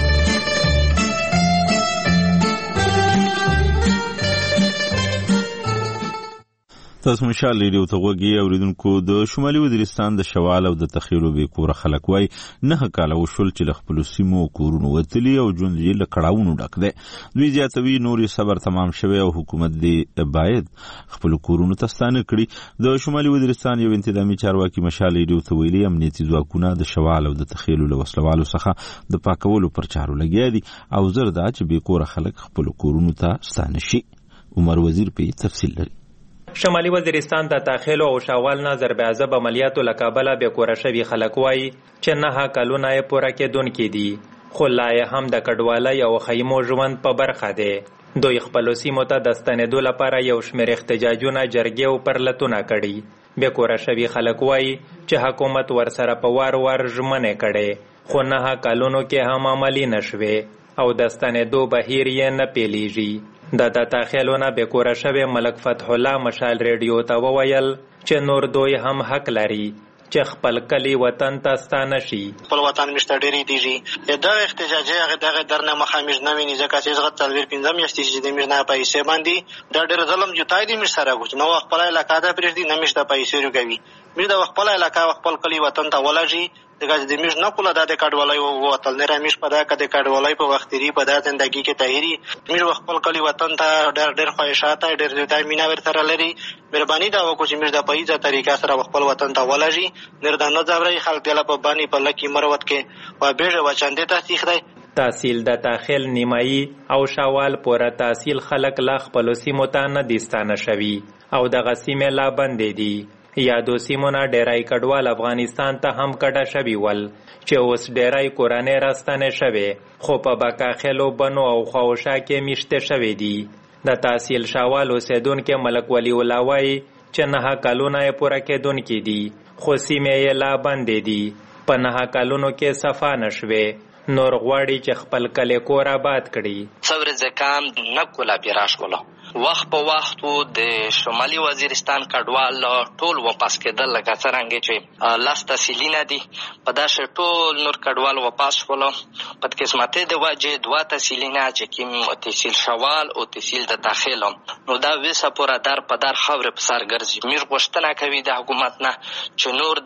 S1: تاسو مشال ریډیو ته وګورئ. اوریدونکو، د شمالي وزیرستان د شوال او د تخیلو به کور خلک وای 9 کاله وشول چې له خپل سیمو کورونو وتلی او ژوند یې له کړهونو ډک دی. دوی زیاتوي نوري صبر تمام شوی او حکومت دی باید خپل کورونو ته ستانه کړي. د شمالي وزیرستان یو انتظامی چارواکي مشال ریډیو ته ویلي امنیتي ځواکونه د شوال او د تخیلو له وسلوالو څخه د پاکولو پر چارو لګیا دي او زر دا چې به کور خلک خپل کورونو ته ستانه شي. عمر وزیر په تفصیل لري.
S26: شمالي وزیرستان د تاخیلو او شاوال نه ضربعذب عملیاتو لکابله به کور شوی خلک وای چې 9 کالونه یې پوره کېدونکي دي، خو لا یې هم د کډوالۍ او خیمو ژوند په برخه دی. دوی خپلو سیمو ته د ستنېدو لپاره یو شمېر احتجاجونه، جرګې او پرلتونه کړي. به کور شوی خلک وای چې حکومت ورسره په وار وار ژمنې کړي، خو 9 کالونو کې هم عملي نشوي او د ستنېدو بهیر یې نه پیلیږي. د تاخیلونه به کور شوی ملک فتح الله مشال ریډیو ته وویل چې نور دوی هم حق لري چې خپل کلی وطن ته ستانه شي.
S27: خپل وطن مشته ډېری دیږي دا احتجاجي هغه دغه درنه مخامج نه ویني ځکه چې زغت تلویر 15 میاشتې چې د میرنا پیسې باندې دا ډېر ظلم جوتای دي مش سره غوښ نو خپل علاقه دا پرېږدي نه مشته پیسې روګوي مې دا خپل علاقه خپل کلی وطن ته ولږي دغه د میش نه کوله د کډوالۍ او وطن نه رامیش په دا کده کډوالۍ په وختري په دا زندگی کې تاهيري مې خپل کلی وطن ته ډېر خواهشات ډېر زیات مینا ورته لري. مهرباني دا وکړو چې مې د پایزه طریقه سره خپل وطن ته ولږي نر د نه ځوري خلک د په باندې په لکی مروت کې و بیره وچنده ته سیخدای.
S26: تحصیل د تاخیل نیمایي او شوال پوره تحصیل خلک لا خپل سیمو ته نه دستانه شوي او د غسیمه لا بندې دي. یادو سیمونه ډیرای کډوال افغانستان ته هم کډه شوي ول چې اوس ډیرای کورانه راستنه شوي خو په باکاخلو بنو او خواوشا کې میشته شوي دي. د تحصیل شوال اوسیدونکو ملک ولی الله وای چې 9 کالونه یې پوره کېدونکي دي خو سیمه یې لا بندې دي. په 9 کالونو کې صفا نشوي نور غواړي چې خپل کلی کور آباد کړي.
S28: صبر زکام نه کولا بیراش کولا وخت په وخت د شمالي وزیرستان کډوال ټول واپس کېدل لکه څنګه چې لاس تحصیلینه دي په داسې ټول نور کډوال واپس کولو په قسمته د واجه دوا تحصیلینه چې کوم تحصیل شوال او تحصیل د داخل نو دا وسه پورا در په در خبره په سر ګرځي. میر غوښتنه کوي د حکومت نه چې نور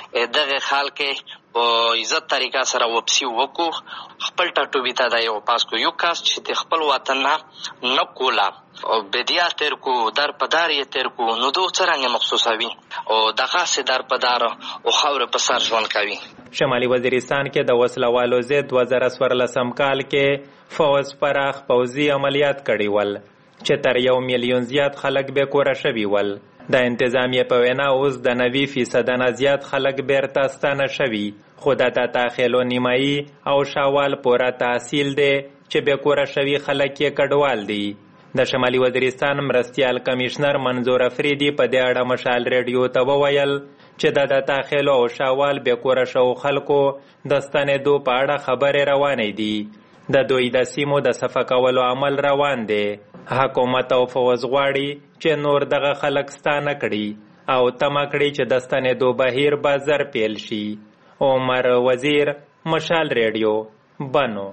S28: دغه خلک په عزت طریقه سره وپسی وکړو خپل ټاټوبي ته د یو پاس کو یو کاس چې د خپل وطن نه کولا او بدیا تر کو در پدار یې تر کو نو دوه څنګه مخصوصوي او دغه سي در پدار او خاور په سر ژوند کوي.
S26: شمالي وزیرستان کې د وسلوالو ضد 2014 کال کې فوج پراخ پوځي عملیات کړي ول چې تر 1 میلیون زیات خلک به کور شوي ول. د انتظامیه په وینا اوس د 90% نه زیات خلک بیرته ستانه شوي خو د تاخیلو نیمایي او شوال پوره تحصیل دی چې به کور شوي خلک یې کډوال دي. د شمالي وزیرستان مرستیال کمشنر منظور افریدي په دې اړه مشال ریډیو ته وویل چې د تاخیلو او شوال به کور شو خلکو د ستنېدو په اړه خبرې روانې دي. د دوی د سیمو د صفا کولو عمل روان دی. حکومت او فوج غواړي چې نور دغه خلک ستانه کړي او تمه کړي چې د ستنېدو بهیر به زر پیل شي. عمر وزیر، مشال ریډیو، بنو.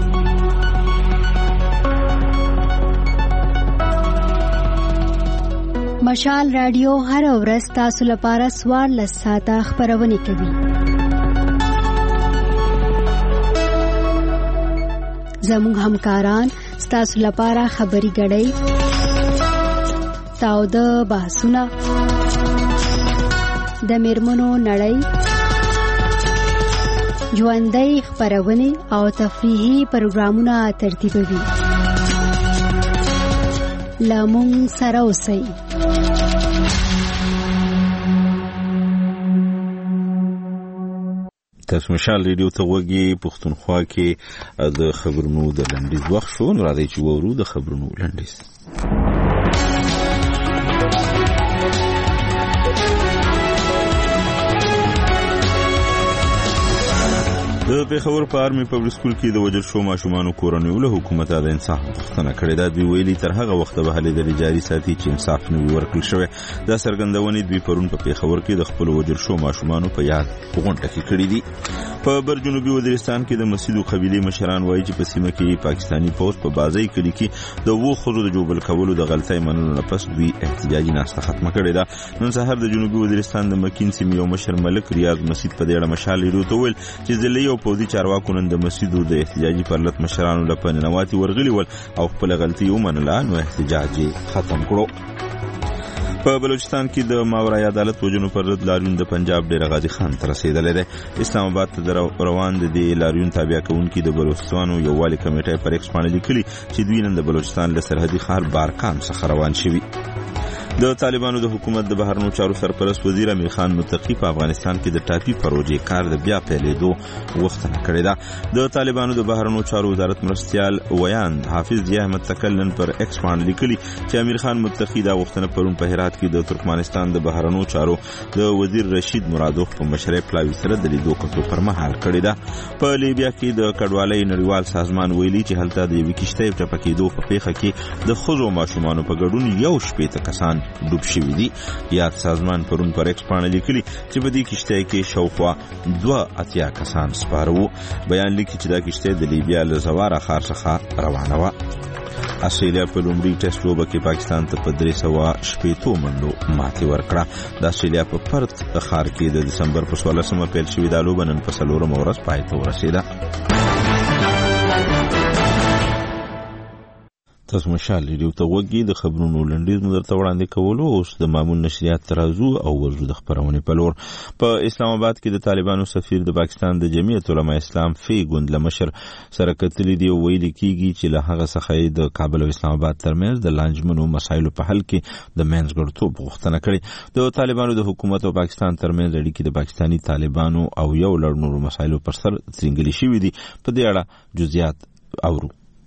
S29: مشال رادیو هر ورځ تاسو لپاره 14 ساعته خبرونه کوي. زموږ همکاران تاسو لپاره خبري غړي تاو د بحثونه د میرمنو نړۍ ژوندۍ خپرونې او تفریحي پروګرامونه ترتیبوي. له موږ سره اوسئ.
S1: تاسو مشال ریډیو ته وګورئ. پښتونخوا کې د خبرونو د لنډیز وخت شو. نو راځي چې وورو د خبرونو لنډیز. د پېښور په آرمي پبلک سکول کې د وژل شو ماشومانو کورنیو له حکومت د انصاف غوښتنه کړې ده. دوی ویلي تر هغه وخته به هلې ځلې جاري ساتي چې انصاف نه وي ورکړل شوی. دا څرګندونې دوی پرون په پېښور کې د خپلو وژل شو ماشومانو په یاد غونډه کې کړې دي. په بر جنوبي وزیرستان کې د مسیدو قبیلې مشران وایي چې په سیمه کې پاکستاني پوځ په بازۍ کلي کې د اوو ښځو د جوبل کولو د غلطۍ منلو نه پس دوی احتجاجي ناسته ختمه کړې ده. نن سهار د جنوبي وزیرستان د مکین سیمې یو مشر ملک ریاض مسید په دې اړه مشال ریډیو ته وویل چې ضلعي او پوځي چارواکو نن د مسیدو د احتجاجي پرلط مشرانو له پننواتي ورغلي ول او خپل غلطي ومنله، نو احتجاج ختم کړو. په بلوچستان کې د ماورای عدالت وجنو پر رد لاریون د پنجاب ډیر غازی خان ته رسیدلې ده. اسلام آباد ته روان دي لاریون تابع کوونکي د بلوچستانو یووالي کمیټه پر ایکس باندې لیکلي چې دوی نن د بلوچستان له سرحدي ښار بارکان څخه روان شوي. د طالبانو د حکومت د بهرنیو چارو سرپرست وزیر امیر خان متقی په افغانستان کې د ټاپي پروژې کار د بیا پیلېدو غوښتنه کړې ده. د طالبانو د بهرنیو چارو وزارت مرستیال ویان حافظ ضیا احمد تکلن پر ایکس باندې لیکلي چې امیر خان متقی دا غوښتنه پرون په هرات کې د ترکمنستان د بهرنیو چارو د وزیر رشید مرادوف په مشرۍ پلاوي سره د لیدو کتو پر مهال کړې ده. په لیبیا کې د کډوالۍ نړیوال سازمان ویلي چې هلته د یوې کښتۍ ټپه کېدو په پیښه کې د ښځو ماشومانو په ګډون 1 کسان ډوب شوي دي. یاد سازمان پرون پر ایکس باندې لیکلي چې په دې کښتۍ کې شاوخوا 82 کسان سپاره وو. بیان لیکي چې دا کښتۍ د لیبیا له زواره ښار څخه روانه وه. استرالیا په لومړي ټیسټ لوبه کې پاکستان ته په 380 منډو ماتې ورکړه. د استرالیا په پرت ښار کې د دسمبر په 16 پیل شوې دا لوبه نن په 4 ورځ پای ته ورسېده. تاسو مشال ریډیو ته وګورئ. د خبرونو لنډیز مو درته وړاندې کولو. اوس د معمول نشریات ترازو او ورزو د خبرونې په لور. په اسلام آباد کې د طالبانو سفیر د پاکستان د جمعیت علماء اسلام فی ګوند له مشر سره کتلې دی. ویل کېږي چې له هغه څخه د کابل او اسلام آباد ترمنځ د لانجمنو مسایلو په حل کې د منځګړیتوب غوښتنه کړې. د طالبانو د حکومت او پاکستان ترمنځ اړیکې د پاکستاني طالبانو او یو لړ نورو مسایلو پر سر ترنګلې شوې دي. په دې اړه جزئیات اورو.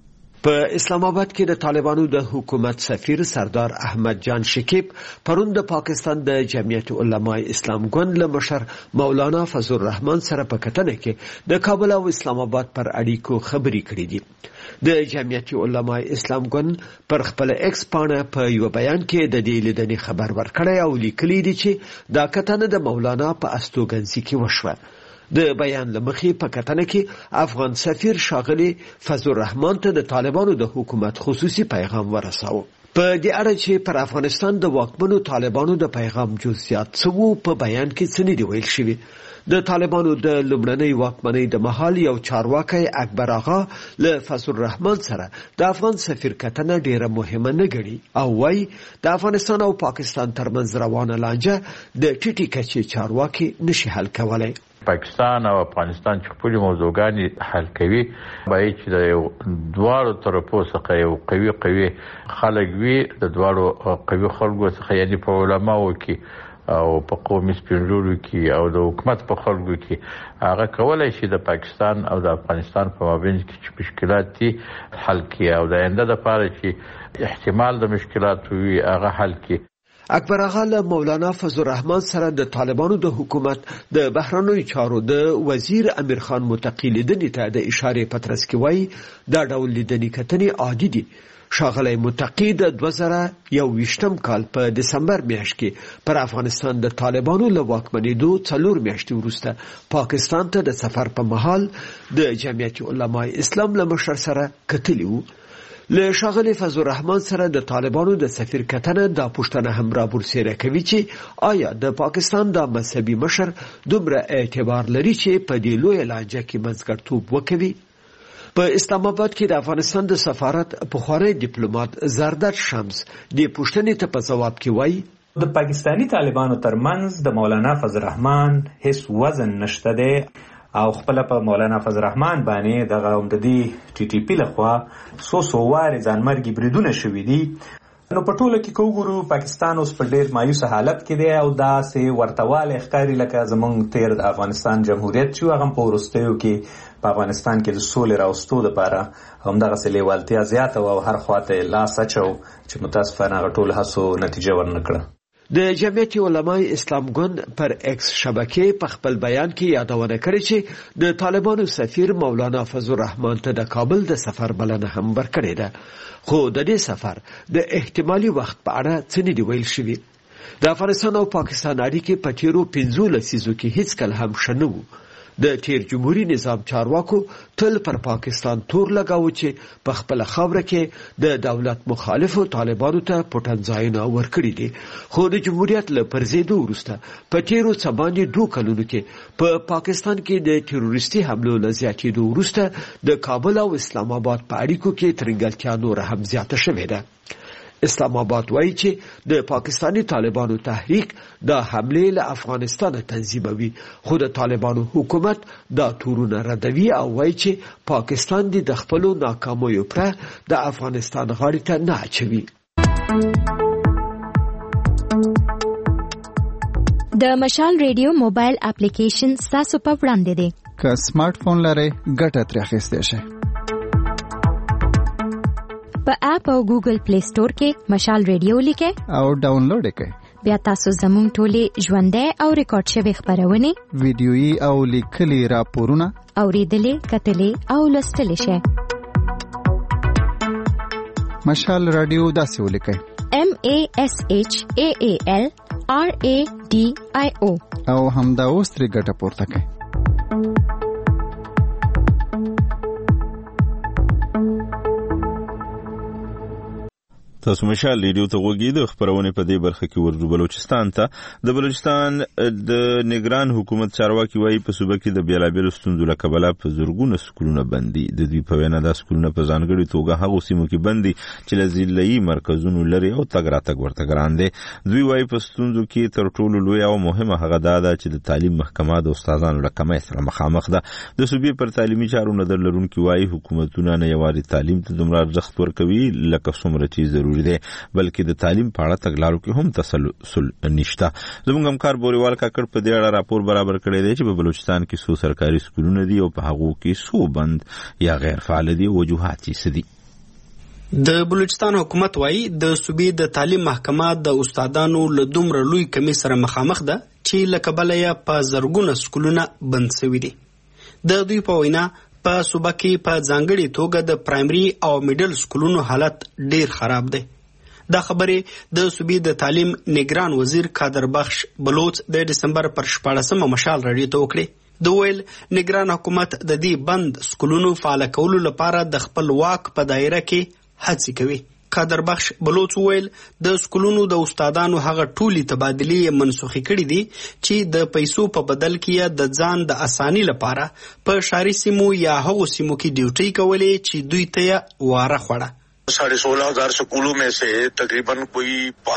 S2: په اسلام آباد کې د طالبانو د حکومت سفیر سردار احمد جان شکیب پرون د پاکستان د جمعیت علماء اسلام ګوند له مشر مولانا فضل الرحمن سره په کتنه کې د کابل او اسلام آباد پر اړیکو خبرې کړې دي. د جمعیت علماء اسلام ګوند پر خپل ایکس پاڼه په یو بیان کې د دې لیدنې خبر ورکړی او لیکلي دي چې دا کتنه د مولانا په استوګنځي کې وشوه. د بیان لمخې په کتنه کې افغان سفیر ښاغلي فضل الرحمن ته د طالبانو د حکومت خصوصي پیغام ورساوه. په دې اړه چې پر افغانستان د واکمنو طالبانو د پیغام جزئیات څه وو په بیان کې څه نه دی ویل شوي. د طالبانو د لومړنۍ واکمنۍ د مهال یو چارواکی اکبر آغا له فضل الرحمن سره د افغان سفیر کتنه ډیره مهمه نه ګڼي او وايي د افغانستان او پاکستان ترمنځ روانه لانجه د ټیټې کچې چارواکي نشي حل کولای.
S3: پاکستان او افغانستان چې خپل موضوعګانې حل کوي باید چې د دواړو طرفو څخه یو قوي خلک وي. د دواړو قوي خلکو څخه یعنی په علماو کې او په قومي سپینږیرو کې او د حکومت په خلکو کې هغه کولای شي د پاکستان او د افغانستان په مابین کې چې مشکلات دي حل کړي او د آینده لپاره چې احتمال د مشکلاتو وي هغه حل کړي.
S2: اکبر آغا له مولانا فضل الرحمن سره د طالبانو د حکومت د بهرنیو چارو د وزیر امیر خان متقی لیدنې ته د اشارې پترس کې وایي دا ډول لیدنې کتنې عادي دي. ښاغلی متقی د 2021 کال په دسمبر میاشت کې پر افغانستان د طالبانو له واکمنېدو 4 میاشتې وروسته پاکستان ته د سفر په مهال د جمعیت علماء اسلام له مشر سره کتلي وو. له ښاغلي فضل الرحمن سره د طالبانو د سفیر کتنه دا پوښتنه هم رابرسېره کوي چې آیا د پاکستان د مذهبي مشر دومره اعتبار لري چې په دې لویه لانجه کې منځګړیتوب وکوي. په اسلام آباد کې د افغانستان د سفارت پخوانی ډیپلوماټ زرداد شمس د پوښتنې ته په ځواب کې وایي
S5: د پاکستانی طالبانو ترمنځ د مولانا فضل الرحمن هیڅ وزن نشته دی او خپل په مولانا فضل الرحمن باندې دغه عمددي ټي ټي پی لخوا سو واري ځانمرګي بریدونه شوي دي. نو په ټوله کې کوګورو پاکستان اوس په ډېر مایوس حالت کې دی او دا سه ورتواله ښکاری لکه زمونږ تیر د افغانستان جمهوریت چې هغه په ورستیو کې په افغانستان کې د سولې راوستو لپاره همدغه سه لیوالتیا زیاته او هر خواته لاس اچو چې متاسفانه ټول هڅو نتیجه ورنکړه.
S2: د جمعیت علماء اسلام ګوند پر ایکس شبکې په خپل بیان کې یادونه کړې چې د طالبانو سفیر مولانا فضل الرحمن ته د کابل د سفر بلنه هم ورکړې ده، خو د دې سفر د احتمالي وخت په اړه څه نه دی ویل شوي. د افغانستان او پاکستان اړیکې په تیرو 15 لسیزو کې هیڅ کله هم ښه نه وو. د تیر جمهوریت نظام چارواکو تل پر پاکستان تور لګاوه چې په خپل خاوره کې د دولت مخالفو طالبانو ته پټنځایونه ورکړي دي، خو د جمهوریت له پرځېدو وروسته په تیرو څه 2 کلونو کې په پاکستان کې د تروریستي حملو له زیاتېدو وروسته د کابل او اسلام آباد په اړیکو کې ترنګلتیا نور هم زیاته شوې ده. اسلام آباد وایي چې د پاکستانی طالبانو تحریک د حمله له افغانستان تنظیموي، خو د طالبانو حکومت دا تورونه ردوي او وایي چې پاکستان د خپلو ناکامیو پر د افغانستان غاړې ته نه اچوي.
S18: د مشال ریډیو موبایل اپلیکیشن تاسو په وړاندې دی.
S17: که سمارټ فون لرئ ګټه ترې اخیستی شئ.
S18: په اپ او ګوګل پلی سٹور کې مشال ریډیو لیکئ
S17: او ډاونلوډ کړئ.
S18: بیا تاسو زموږ ټولې ژوندۍ او ریکارډ شوي خبرونه،
S17: ویډیويي او لیکلي راپورونه
S18: اوریدلې، کتلې او لوستلې شئ.
S17: مشال رادیو داسې ولیکئ:
S18: MASHAAL RADIO
S17: او همدا اوس ترې ګټه پورته کړئ.
S1: تاسو مشال ریډیو ته غوږی د خبرونه په دې برخه کې ورجو بلوچستان ته د بلوچستان د نگران حکومت چارواکي وایي په صوبه کې د بیلابیل ستونزو له کبله په زورګونه سکولونه بندي. د دوی په وینا د سکولونه په ځانګړي توګه هغه سیمو کې بندي چې له ضلعي مرکزونو لري او تګ راتګ ورته ګران دي. دوی وایي په ستونزو کې تر ټولو لوی او مهمه هغه ده چې د تعلیم محکمه د استادانو له کمۍ سره مخامخ ده. د صوبې پر تعلیمي چارو نظر لرونکي وایي حکومتونه نه یوازې تعلیم ته دومره ارزښت ورکوي لکه څومره چې ضروري دی، بلکې د تعلیم په اړه تګلارو کې هم تسلسل نشته. زموږ همکار بوریوال کاکړ په دې اړه راپور برابر کړی دی چې په بلوچستان کې څو سرکاري سکولونه دي او په هغو کې څو بند یا غیر فعال دي. وجوهات یې څه دي؟
S6: د بلوچستان حکومت وایي د صوبې د تعلیم محکمه د استادانو له دومره لوی کمی سره مخامخ ده چې له کبله یې په زرګونه سکولونه بند شوي دي. د دوی په وینا په صوبه کې په ځانګړي توګه د پرایمري او میډل سکولونو حالت ډیر خراب دی. دا خبرې د صوبې د تعلیم نگران وزیر قادر بخش بلوچ د دسمبر پر 14 مشال راډیو ته وکړې. د ویل نگران حکومت د دې بند سکولونو فعال کولو لپاره د خپل واک په دایره کې هڅې کوي. قادر بخش بلوچ ویل د سکولونو د استادانو هغه ټولي تبادلې منسوخي کړې دي چې د پیسو په بدل کې د ځان د اساني لپاره په شاري سیمو یا هغو سیمو کې ډیوټي کولې چې دوی ته واره خوړه.
S7: 16,500 स्कूलों में से तकरीबन कोई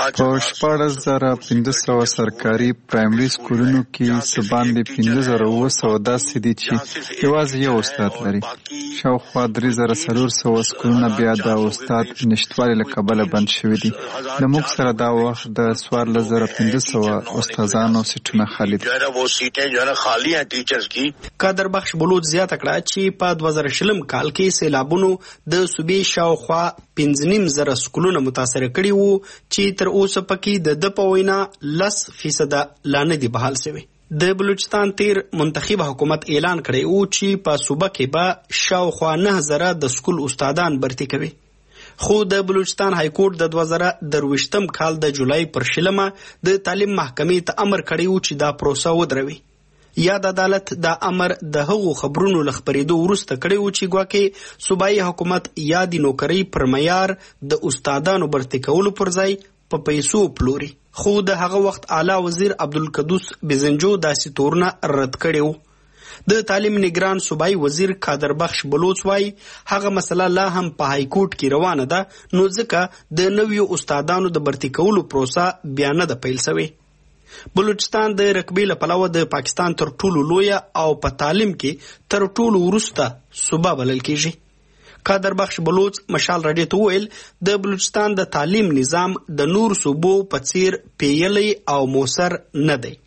S17: 5,500 سرکاري پرایمري سکولونو کې سباندې 15,910 دي چې یوازې یو استاد لري. شاوخوا 3,400 سکولونه بیا د استاد نشټوالي له کبله بند شوي دي. د موږ سره دا وخت د 14,500 استادانو سیټونه خالي دي.
S6: قادر بخش بلوچ زیاته کړه چې په 2020 کال کې سیلابونو د صوبې شاوخوا 15,000 سکولونه متاثر کړي وو چې تر اوسه پکې د په وینا 10% لا نه دي بحال شوي. د بلوچستان تیر منتخب حکومت اعلان کړی وو چې په صوبه کې به شاوخوا 9,000 د سکول استادان برتي کوي. خو د بلوچستان های کورټ د 2023 کال د جولای پر 16 د تعلیم محکمې ته امر کړی وو چې دا پروسه ودروي. یاد عدالت دا امر د هغو خبرونو لخبرېدو وروسته کړی و چې ګواکې صوبایي حکومت یا د نوکرۍ پر معیار د استادانو برتي کولو پر ځای په پیسو پلوري. خو د هغه وخت اعلی وزیر عبدالقدوس بزنجو داسې تورونه رد کړي وو. د تعلیم نگران صوبایي وزیر قادر بخش بلوچ وایي هغه مسله لا هم په های کورټ کې روانه ده، نو ځکه د نویو استادانو د برتي کولو پروسه بیا نه ده پیل شوې. بلوچستان د رقبې له پلوه د پاکستان تر ټولو لویه او په تعلیم کې تر ټولو وروسته صوبه بلل کیږي. قادر بخش بلوچ مشال رادیو ته ویل د بلوچستان د تعلیم نظام د نور صوبو په څیر پیلي او موثر نه دی.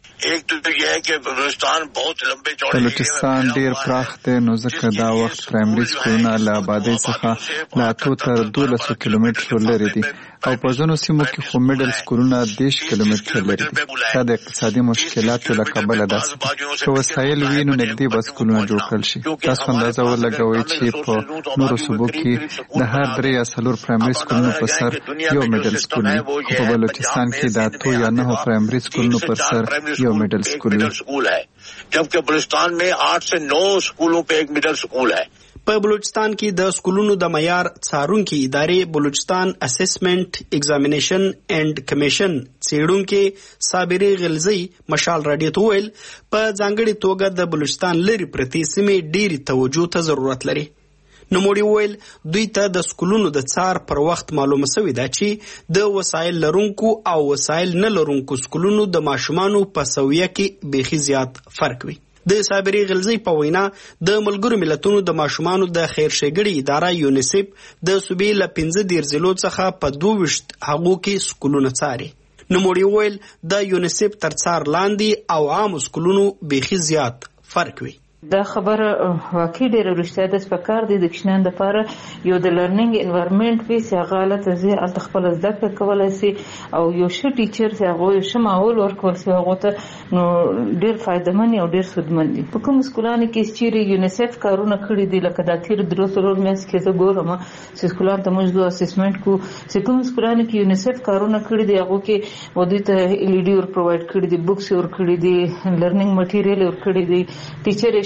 S17: بلوچستان ډیر پراخ دی، نو ځکه دا وخت پرایمري سکولونه له آبادۍ څخه له 8 تر 12 کیلومترو لرې دي او په ځینو سیمو کې خو میډل سکولونه 10 کیلومتره لري دي. دا د اقتصادي مشکلاتو له کبله داسې که وسایل وي نو نږدې به سکولونه جوړ کړل شي. تاسو اندازه ولګوئ چې په نورو صوبو کې د هر 3 یا 4 پرایمري سکولونو په سر یو میډل سکول وي، خو په بلوچستان کې د 8 یا 9 پرایمري سکولونو پر سر یو मिडिल स्कूल है,
S7: जबकि बलूचिस्तान में 8 से 9 स्कूलों पे एक मिडिल स्कूल है.
S6: په بلوچستان کې د سکولونو د معیار څارونکي ادارې بلوچستان اسسمنٹ ایگزامینیشن اینڈ کمیشن څېړونکي صابري غلزي مشال رادیو ته ویل په ځانګړې توګه د بلوچستان لري پرتې سیمې ډېری توجه ته ضرورت لري. نوموړي ویل دوی ته د سکولونو د څار پر وخت معلومه سوې ده چې د وسایل لرونکو او وسایل نه لرونکو سکولونو د ماشومانو په سویه کې بیخي زیات فرق وي. د صابري غلزي په وینا د ملګرو ملتونو د ماشومانو د خیر ښېګړې اداره یونیسف د صوبې له 15 ضلعو څخه په 22 هغو کې سکولونه څاري. نوموړي ویل د یونیسف تر څار لاندې او عامو سکولونو بیخي زیات فرق وي.
S8: دا خبره واقعي ډېره رښتیا ده چې پکار دی د کشنان دپاره یو د لرنینګ انوایرمنټ وي چې هغه هلته ځي هلته خپله زده کړه کولی سي او یو ښه ټیچر چې هغوی یو ښه ماحول ورکول سي هغو ته نو ډېر فایدهمن او ډېر سودمن دي. په کوم سکولانو کې چیرې یونیسف کارونه کړي دي لکه دا تېر 3 میاشتې کې زه ګورم چې سکولانو ته موږ اسسمنټ کوو چې کوم سکولانو کې یونیسف کارونه کړي دي هغو کې دوی ته LED ور پرووایډ کړي دي، بکس ور کړي دي، لرنینګ مټیریل ور کړي دي، ټیچر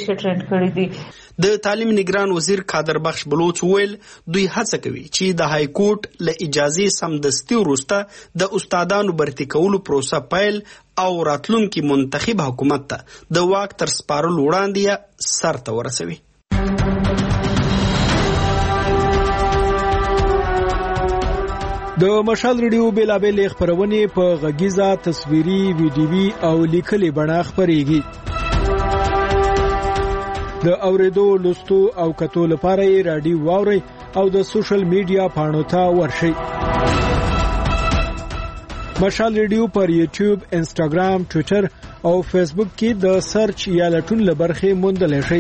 S6: د تعلیم نگران وزیر قادر بخش بلوچ ویل دوی هڅه کوي چې د های کورټ له اجازه سمدستي وروسته د استادانو برتي کولو پروسه پیل او راتلونکي منتخب حکومت ته د واک تر سپارلو وړاندې سرته ورسوي.
S9: د مشال ریډیو بیلابېل خبرونه په غږیزه تصویري ویډیوي او لیکلي بڼه خبريږي. د اوریدو لوستو او کتو لپاره یې رادیو واوري او د سوشل میډیا پاڼو ته ورشئ. مشال ریډیو پر یوټیوب، انسټاګرام، ټوئیټر او فیسبوک کې د سرچ یا لټون لبرخه موندل شي.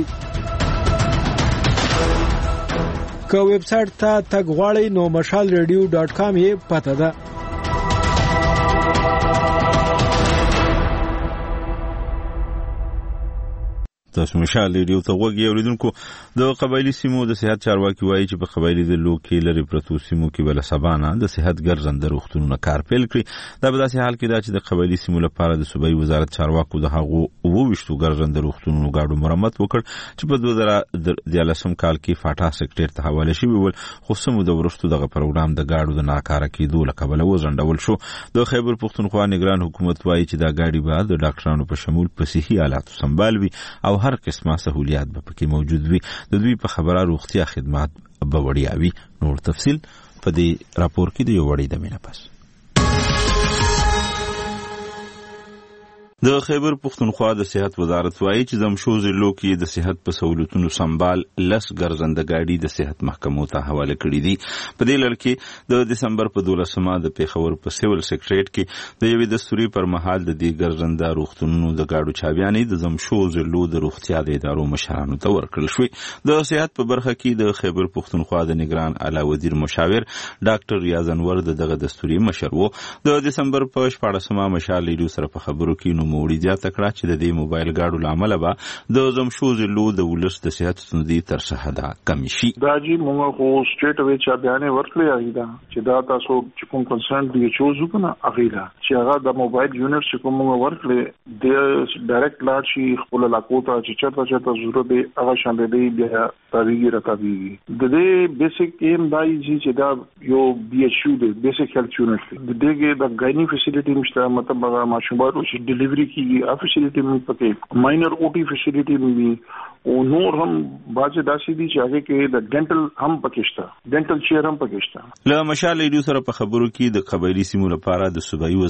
S9: که ویب سټ ته تګ غواړئ نو mashalradio.com یې پته ده.
S1: تاسو مشال ریډیو ته وګورئ. اوریدونکو د قبایلی سیمو د صحت چارواکي وایي چې په قبایلی ضلعو کې لري پرتو سیمو کې بل سبانه د صحت ګرځنده روغتونونه کار پیل کړی. دا په داسې حال کې ده چې د قبایلی سیمو لپاره د صوبایي وزارت چارواکو د هغو 22 ګرځنده روغتونونو ګاډو مرمت وکړ چې په 2013 کال کې فاټا سکرټر ته حواله شوی ول، خو سمو د ورستو دغه پروګرام د ګاډو د ناکاره کېدو له کبله وځنډول شو. د خیبر پښتونخوا نگران حکومت وایي چې دا ګاډي به د ډاکټرانو په شمول په صحي آلاتو سنبال وي او هر قسمه سہولیات به پکې موجود وي. د دوی په خبره روغتیا خدمات به وړیا وي. نور تفصیل په دې راپور کې د یو وړي د مینه پاس. د خیبر پښتونخوا د صحت وزارت وایي چې زمشو ضلعو کې د صحت په سہولتونو سنبال 10 ګرځنده ګاډي د صحت محکمو ته حواله کړي دي. په دې لړ کې د دسمبر په 12مه د پیښور په سیول سکرټریټ کې د یوې دستوري پر مهال د دې ګرځنده روغتونونو د ګاډو چابیانې د زمشو ضلعو د روغتیا د ادارو مشرانو ته ورکړل شوې. د صحت په برخه کې د خیبر پښتونخوا د نگران اعلی وزیر مشاور ډاکټر ریاض انور دغه دستوري مشر وو. د دسمبر په 14مه مشال ریډیو سره په خبرو کې نو موړي زیاته کړه چې د دې موبایل ګاډو لامل به د زمشو ضلعو د ولس د صحت ستونزې تر څه حده کم شي.
S11: دا جی موږ خو سټریټ اوی چا بیان ورکړی ایدا چې دا تاسو چې کوم کنسرن دی چوزو کنه اغیلا چې هغه د موبایل یونټ چې کوم موږ ورکړی د ډایرکټ لاړ شي خپل علاقو ته چې چرته ضرورت دی هغه شان دی بیا تاویږي راکاږي. د دې بیسیک ایم دای چې دا یو بي ایچ یو دی بیسیک هیلث یونټ دی. د دې د غاینی فیسیلیټي مشته مطلب هغه ماشومان چې ډیلیوري کی فیسیلیټي مې پکې ماینر اوټي فیسیلیټي مې او نور هم باج داسې دي چې هغه کې د ډینټل هم پکې شته، ډینټل چیر هم پکې شته.
S1: له مشال ریډیو سره په خبرو کې د قبایلی سیمو لپاره د صوبایي وزارت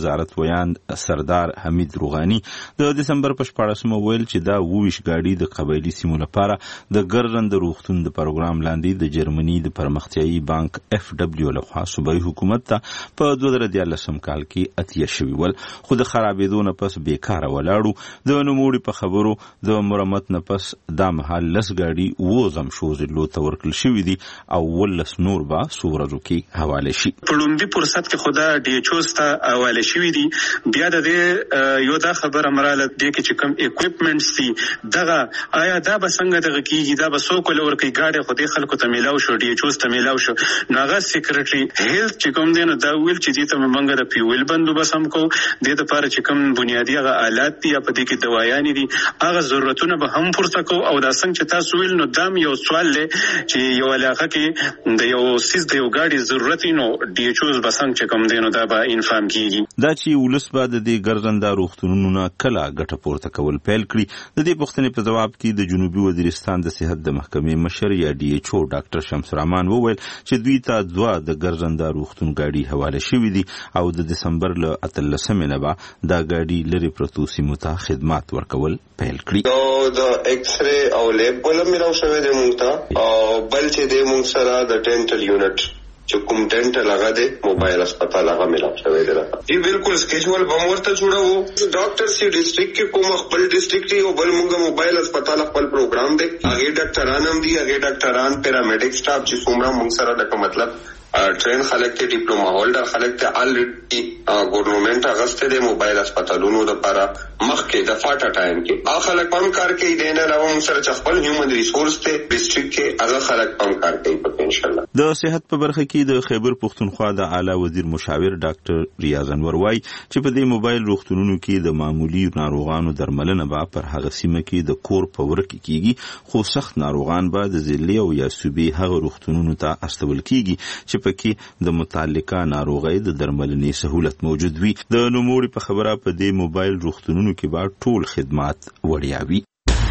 S1: وزارت ویاند سردار حمید روغانی د دسمبر په 14 ویل چې دا 22 ګاډي د قبایلی سیمو لپاره د ګرځند روغتون د پروګرام لاندې د جرمني د پرمختیایي بانک FW لخوا صوبایي حکومت ته په 2013 کال کې اتیا شوی ول، خو د خرابېدو نه پس بیکاره ولاړو. د نوموړي په خبرو د مرمت نه پس دا مهال 10 ګاډي وزم شوزلو ته ورکړل شوي دي او 19 نور به څو ورځو کې حواله شي.
S10: په لومړي فرصت کې خدا DHOs ته حواله شوي دي. بیا د یو دا خبره مراله دي چې کوم اکوپمنټس دي دغه آیا دا به څنګه دغه کیږي، دا به څوک ولورکي ګاډي خو دې خلکو ته میلاو شو، DHOs ته میلاو شو. نو هغه سیکریټري هیلث چې کوم دی نو دا ویل چې دې ته موږ د پیول بندوبست هم کوو، دې لپاره چې کوم بنیادي هغه آلات دي په دې کې دوایانې دي هغه ضرورتونه به هم پورته کوو. او دا څنګه چې تاسو ویل نو دا یو سوال دی چې یو علاقه کې د یو سیس د یو ګاډي ضرورت نو DHOs به څنګه چې کوم دی نو دا به انفارم کیږي.
S1: دا چې ولس به د دې ګرځنده روغتونونو نه کله ګټه پورته کول پیل کړي. د دې پوښتنې په جواب کې د جنوبي وزیرستان د صحت د محکمې مشر یا DHO ډاکټر شمس رحمان وویل چې دوی ته 2 د ګرځنده روغتون ګاډي حواله شوي دي او د دسمبر له 18 نه به دا ګاډي لري پرتو سیمو ته خدمات ورکول پیل کړي.
S12: د ایکس ری او لیب ولا میراو شوی دی مونږ ته، او بل چې دی مونږ سره د ډینټل یونټ چې کوم ډینټل هغه دی موبایل هسپتال هغه میراو شوی دی. ای بالکل سکیجول به ورته جوړو. ډاکټر سی ډیسټریکټ کې کوم خپل ډیسټریکټ او بل مونږ موبایل هسپتال خپل پروګرام دی، هغه ډاکټران هم دي، هغه ډاکټران پیرامیډیک سټاف چې څومره مونږ سره د مطلب ټرین خلک ته ډیپلوما هولډر خلک ته الریډي ګورنمنت اغسته د موبایل هسپتالونو لپاره مخکې د فاټا ټایم کې هغه خلک پم کار کوي. د نه علاوه موږ سره چې خپل هیومن ریسورس ته ډیسټریکټ کې هغه خلک پم کار کوي په ان شاء الله.
S1: د صحت په برخه کې د خیبر پښتونخوا د اعلی وزیر مشاور ډاکټر ریاض انور وای چې په دې موبایل روغتونونو کې د معمولی ناروغانو درملنه به پر هغه سیمه کې د کور په ورکه کیږي، خو سخت ناروغان به د ضلعي او یا صوبې هغه روغتونونو ته استول کیږي چې پکې د متعلقه ناروغۍ د درملنې سہولت موجود وي. د نوموړي په خبره په دې موبایل روغتونونو کې به ټول خدمات وړیا وي.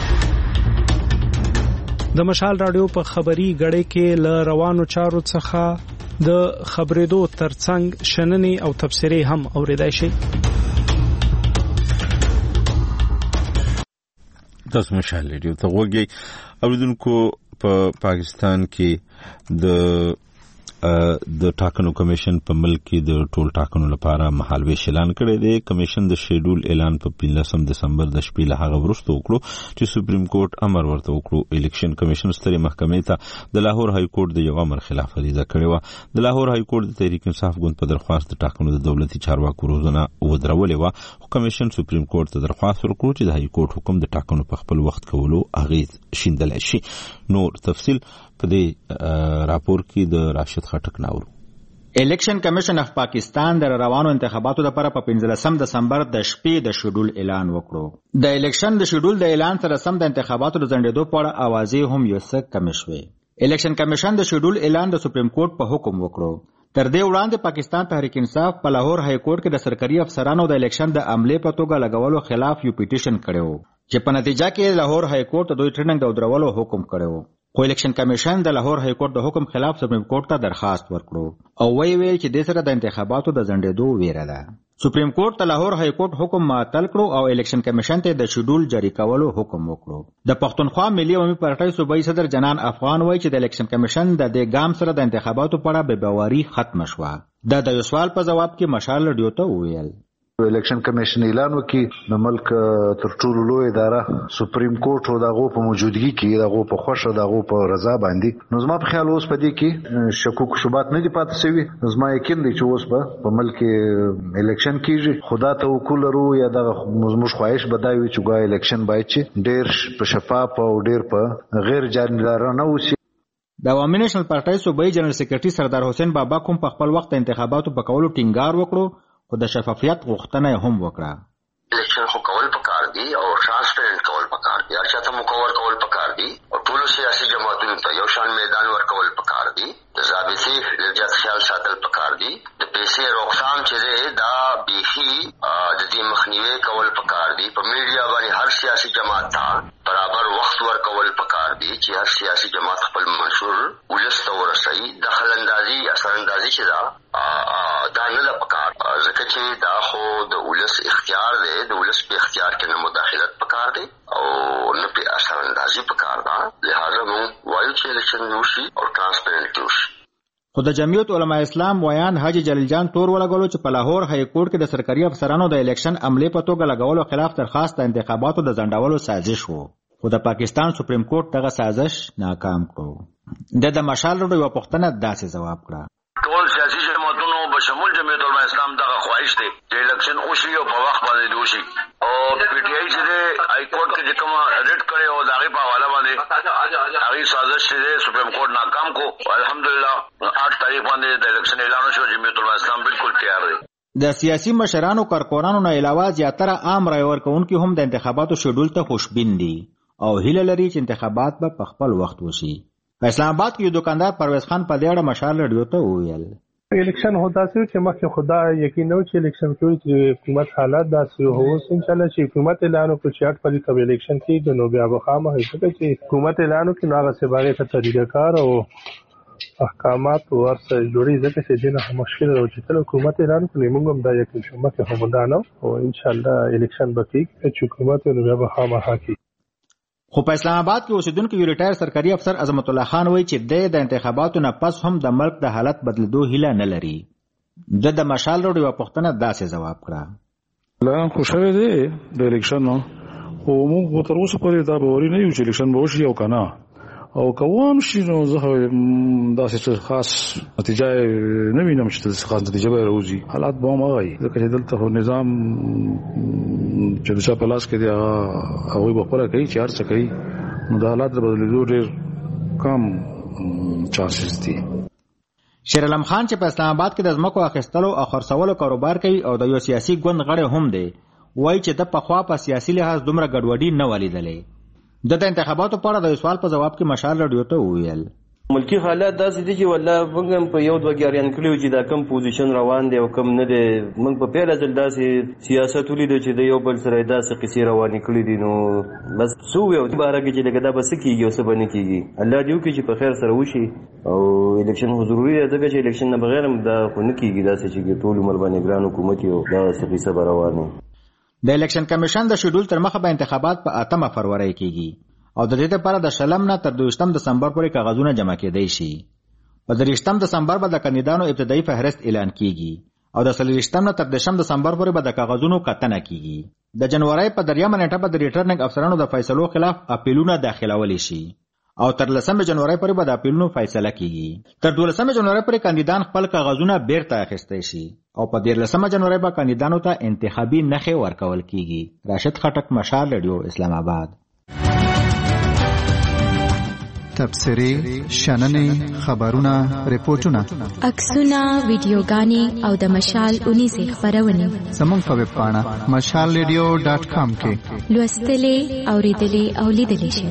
S9: د مشال رادیو په خبري غړې کې ل روانو چارو څخه د خبرېدو ترڅنګ شننې او تبصرې هم اوریدای شي.
S1: تاسو مشال رادیو ته وګورئ. اوریدونکو په پاکستان کې د ټاکنو کمیشن په ملک کې د ټول ټاکنو لپاره مهالویش اعلان کړی دی. کمیشن د شیډول اعلان په 15 دسمبر د شپې له هغه وروسته وکړو چې سپریم کورټ امر ورته وکړو. الیکشن کمیشن سترې محکمې ته د لاهور های کورټ د یو امر خلاف عریضه کړې وه. د لاهور های کورټ د تحریک انصاف ګوند په درخواست د ټاکنو د دولتي چارواکو روزنه ودرولې وه، خو کمیشن سپریم کورټ ته درخواست ورکړو چې د های کورټ حکم د ټاکنو په خپل وخت کولو اغیز شیندلی شي. نور تفصیل په دې راپور کې د راشد خټک ناورو.
S13: الیکشن کمیشن اف پاکستان د روانو انتخاباتو لپاره په 15 دسمبر د شپې د شیډول اعلان وکړو. د الیکشن د شیډول د اعلان سره سم د انتخاباتو د ځنډېدو په اړه اوازې هم یو څه کمې شوې. الیکشن کمیشن د شیډول اعلان د سپریم کورټ په حکم وکړو. تر دې وړاندې پاکستان تحریک انصاف په لاهور های کورټ کې د سرکاري افسرانو د الیکشن د عملې په توګه لګولو خلاف یو پیټیشن کړو چې په نتیجه کې لاهور های کورټ ته دوی ټریننګ د درولو حکم کړو. خو الیکشن کمیشن د لاهور های کورټ د حکم خلاف سپریم کورټ ته درخواست ورکړو او ویل چې د سره د انتخاباتو د ځنډېدو ویره ده. سپریم کورټ ته لاهور های کورټ حکم معطل کړو او الیکشن کمیشن ته د شیډول جاری کولو حکم وکړو. د پښتونخوا ملي عوامي پارټۍ صوبایي صدر جنان افغان وایي چې د الیکشن کمیشن د دې ګام سره د انتخاباتو په اړه بې باوري ختم شوه. د یو سوال په جواب کې مشال رادیو ته وویل
S14: الیکشن کمیشن اعلان وکړي د ملک تر ټولو لوی اداره سپریم کورټ او دغه په موجودګي کې دغه په خوښه دغه په رضا باندې نو زما په خیال اوس په دې کې شکوک شوبات نه دی پاتې شوی. زما یقین دی چې اوس په ملک الیکشن کېږي. خدا ته وکولرو یا دغه موږ خواهش بدایو چې ګا الیکشن باید چې ډېر په شفاف او ډېر په غیر جانبدارانه وسی.
S13: د عوامي نېشنل پارټۍ صوبایي جنرال سیکریټري سردار حسین بابا کوم په خپل وخت انتخاباتو په کولو ټینګار وکړو خو د شفافیت غوښتنه هم وکړه.
S15: الیکشن خو کول پکار دي او ترانسپیرنٹ کول پکار دي، هر چاته مکور کول پکار دي او ټول سیاسي جماعتونو ته یو شان میدان ورکول پکار دي. د ضابطې لږه خیال ساتل پکار دي. د پیسې روکثام چې دا بیخي د دې مخنیوي کول پکار دي. په میډیا باندې هر سیاسي جماعت ته برابر وخت ورکول پکار دي چې هر سیاسي جماعت خپل منشور ولست ورسي. دخل اندازي اثر اندازي چې دا دا نه ده پکار ځکه چې دا خو د ولس اختیار دی د ولس په اختیار کې نه مداخلت پکار دی او نه په اثر اندازي پکار ده لہذا موږ وایو چې الیکشن وشي او ترانسپیرنټ وشي.
S13: خو د جمعیت علماء اسلام ویان حاجی جلیل جان تور ولګولو چې په لاهور های کورټ کې د سرکاري افسرانو د الیکشن عملې په توګه لګولو خلاف درخواست د انتخاباتو د ځنډولو سازش وو خو د پاکستان سپریم کورټ دغه سازش ناکام کړو. د مشال روډ یو پوښتنه داسې جواب کړه
S15: ټول سیاسي جماعتونو بشمول جمعیت علماء اسلام دغه خواهش دی چې الیکشن وشي او په وخت باندې وشي او پی ټی آی چې های کورټ کې کوم ریټ کړي او دغه په حواله باندې هغه سازش چې سپریم کورټ ناکام کو الحمدلله 8 تاریخ باندې د الیکشن اعلان شو. جمعیت علماء اسلام بالکل تیار دی.
S13: د سیاسي مشرانو کارکونانو نه علاوه زیاتره عام رای ورکوونکي هم د انتخاباتو شیډول ته خوشبین دي او هیله لري چې انتخابات به په خپل وخت وشي. په اسلام آباد کې یو دکاندار پرویز خان په دې اړه مشال رادیو ته وویل
S4: الیکشن هو داسې چې مخکې خدا یقین نو چې الیکشن کوي چې حکومت حالات داسې هو ان شاء الله چې حکومت اعلان وکړي چې 8 پرې کب الیکشن کې نو بیا به خامه هي چې حکومت اعلان وکړي نو هغه څه باندې طریقه کار او احکامات ورسره جوړي ځکه چې دغه مشکل او چې حکومت اعلان کړي موږ هم دا یقین شو مکه هم دا نو او ان شاء الله الیکشن به کې چې حکومت نو بیا به خامه حقي.
S13: خو په اسلام آباد کې اوسیدونکو یو ریټایر سرکاري افسر عظمت الله خان وایي چې د انتخاباتو نه پس هم د ملک د حالت بدلېدو هیله نه لري. د مشال روډ یو پوښتنه داسې جواب کړه
S16: لا خوشاله دی د الیکشن نو خو موږ تر اوسه پورې دا باور نه یو چې الیکشن به وشي او کنه او کوم شي نو زه داسې خاص نتیجه نه وینم چې خاص نتیجه به راوځي. حالات به هم هغه ځکه چې دلته نظام چې د چا په لاس کې دی هغه به خپله کوي چې هر څه کوي نو د حالات د بدلېدو ډېر کم چانسز دي.
S13: شیر علم خان چې په اسلام آباد کې د ځمکو اخیستلو او خرڅولو کاروبار کوي او د یو سیاسي ګوند غړی هم دی وایي چې د پخوا په سیاسي لحاظ دومره ګډوډي نه ولیدلې. د انتخاباتو په اړه د سوال په جواب کې مشال رادیو ته وویل
S19: ملکی حالات داسې دي چې والله موږ په یو دوه ګاریان کړیو چې دا کم پوزیشن روان دی او کم نه دی. موږ په پیله ځل داسې سیاست ولیدو چې د یو بل سره داسې قصې روانې کړي دي نو بس څو یو باره کې چې لکه دا به څه کېږي او څه به نه کېږي. الله دې وکړي چې په خیر سره وشي او الیکشن خو ضروري دی ځکه چې الیکشن نه بغیر هم دا خو نه کېږي داسې چې ټول عمر باندې ګران حکومت یو دا څه قصه به روانه.
S13: د الیکشن کمیشن د شیډول تر مخه به انتخابات په 8 فروری کېږي او د دې لپاره د شلم نه تر 22 دسمبر پورې کاغذونه جمع کېدای شي. په 23 دسمبر به د کاندیدانو ابتدایي فهرست اعلان کیږي او د 23 نه تر 10 دسمبر پورې به د کاغذونو کتنه کیږي. د جنوري په 3 نیټه به د ریټرننګ افسرانو د فیصلو خلاف اپیلونه داخلول شي او تر 10 جنوري پورې به د اپیلونو فیصله کیږي. تر 12 جنوري پورې کاندیدان خپل کاغذونه بیرته اخیستای شي او په 13 جنوري به کاندیدانو ته انتخابي نخې ورکول کیږي. راشد خټک، مشال رادیو، اسلام آباد.
S20: تبصرې، شننې، خبرونه، ریپورتونه،
S18: عکسونه، ویډیوګانې او د مشال 19 خبرونه
S20: زموږ په ویب پاڼه mashalradio.com کې
S18: لوستلې، اوریدلې او لیدلې شئ.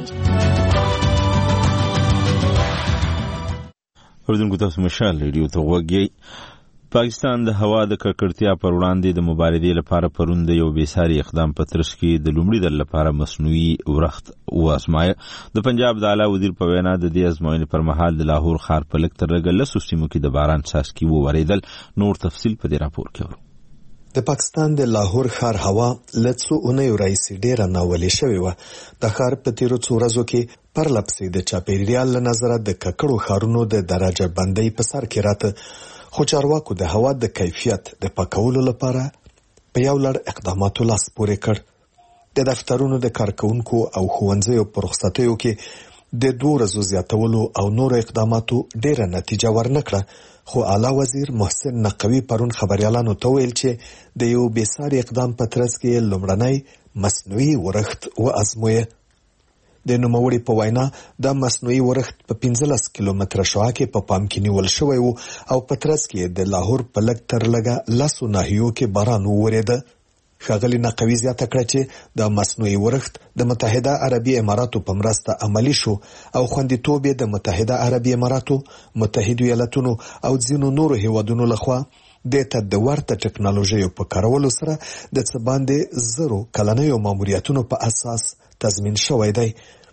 S1: اوریدونکو تاسو مشال ریډیو ته غوږی. پاکستان د هوا د ککړتیا پر وړاندې د مبارزې لپاره پرون د یو بېساري اقدام په ترڅ کې د لومړي ځل لپاره مصنوعي ورښت وازمایه. د پنجاب د اعلی وزیر په وینا د دې ازموینې پر مهال د لاهور ښار په لږ تر لږه 10 سیمو کې د باران څاڅکي وورېدل. نور تفصیل په دې راپور کې ورو.
S21: د پاکستان د لاهور ښار هوا له څو اونیو راهیسې ډېره ناولې شوې وه. د ښار په تېرو څو ورځو کې پرلپسې د چاپېریال له نظره د ککړو ښارونو د درجه بندۍ په سر کې راته، خو چارواکو د هوا د کیفیت د پاکولو لپاره په یو لړ اقداماتو لاس پورې کړ. د دفترونو د کارکونکو او ښوونځیو په رخصتیو کې د 2 ورځو زیاتولو او نور اقداماتو ډېره نتیجه ورنکړه. خو اعلی وزیر محسن نقوی پرون خبريالانو ته ویل چې د یو بېساري اقدام په ترڅ کې لومړنی مصنوعي ورښت وازمویه. د نوموړي په وینا د مصنوعي ورښت په 15 کیلومتره شعاع کې په پام کې نیول شوی وو او په ترڅ کې د لاهور په لږ تر لږه 10 ناحیو کې باران وورېده. ښاغلي نقوي زیاته کړه چې د مصنوعي ورښت د متحده عربي اماراتو په مرسته عملی شو او خوندیتوب یې د متحده عربي اماراتو، متحده ایالتونو او ځینو نورو هیوادونو لخوا د ورته ټکنالوژیو په کارولو سره د څه باندې 0 کلنیو ماموریتونو په اساس تضمین شوی دی.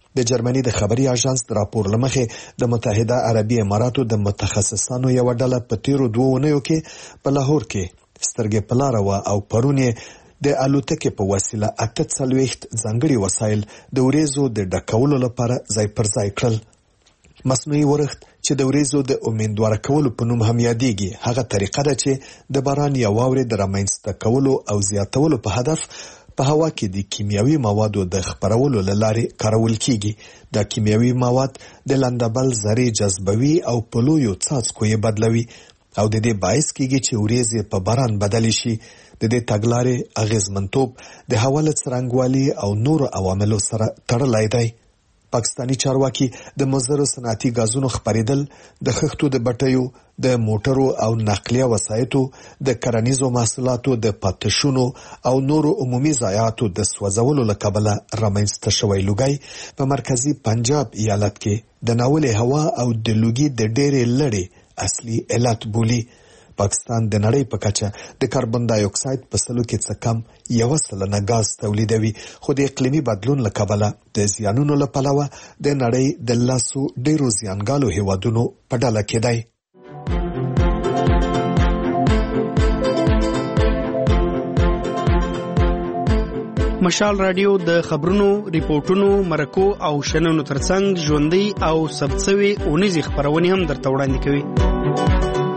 S21: د جرمني د خبري اژانس د راپور لمخې د متحده عربي اماراتو د متخصصانو یو ډله په تیرو 2 اونیو کې په لاهور کې سترګې په لاره وه او پرون یې د الوتکې په وسیله 48 ځانګړي وسایل د وریځو د ډکولو لپاره ځای پر ځای کړل. مصنوعي ورښت چې د وریځو د امیندواره کولو په نوم هم یادېږي هغه طریقه ده چې د باران یا واورې د رامنځته کولو او زیاتولو په هدف په هوا کې د کیمیاوي موادو د خپرولو له لارې کارول کیږي. دا کیمیاوي مواد د لندبل ذرې جذبوي او په لویو څاڅکو یې بدلوي او د دې باعث کیږي چې وریځې په باران بدلې شي. د دې تګلارې اغیزمنتوب د هوا له څرنګوالي او نورو عواملو سره تړلی دی. پاکستانی چارواکي د مضرو صنعتي غازونو خپرېدل، د خښتو د بټیو، د موټرو او نقلیه وسایطو، د کرنیزو محصولاتو د پاتشونو او نورو عمومي ضایعاتو د سوځولو له کبله رامنځته شوی لوګی په مرکزي پنجاب ایالت کې د ناولې هوا او د لوګي د ډېرې لړې اصلي علت بولي. پاکستان د نړۍ په کچه د کاربن ډای اکساید په سلو کې څه کم 1% غاز تولیدوي، خو د اقلیمي بدلون له کبله د زیانونو له پلوه د نړۍ د لاسو ډیرو زیانګالو هیوادونو په ډله کې دی.
S6: مشال رادیو د خبرونو، ریپورتونو، مرکو او شننو ترڅنګ ژوندۍ او ثبتسوي اونیزي خبرونه هم درته وړاندې کوي.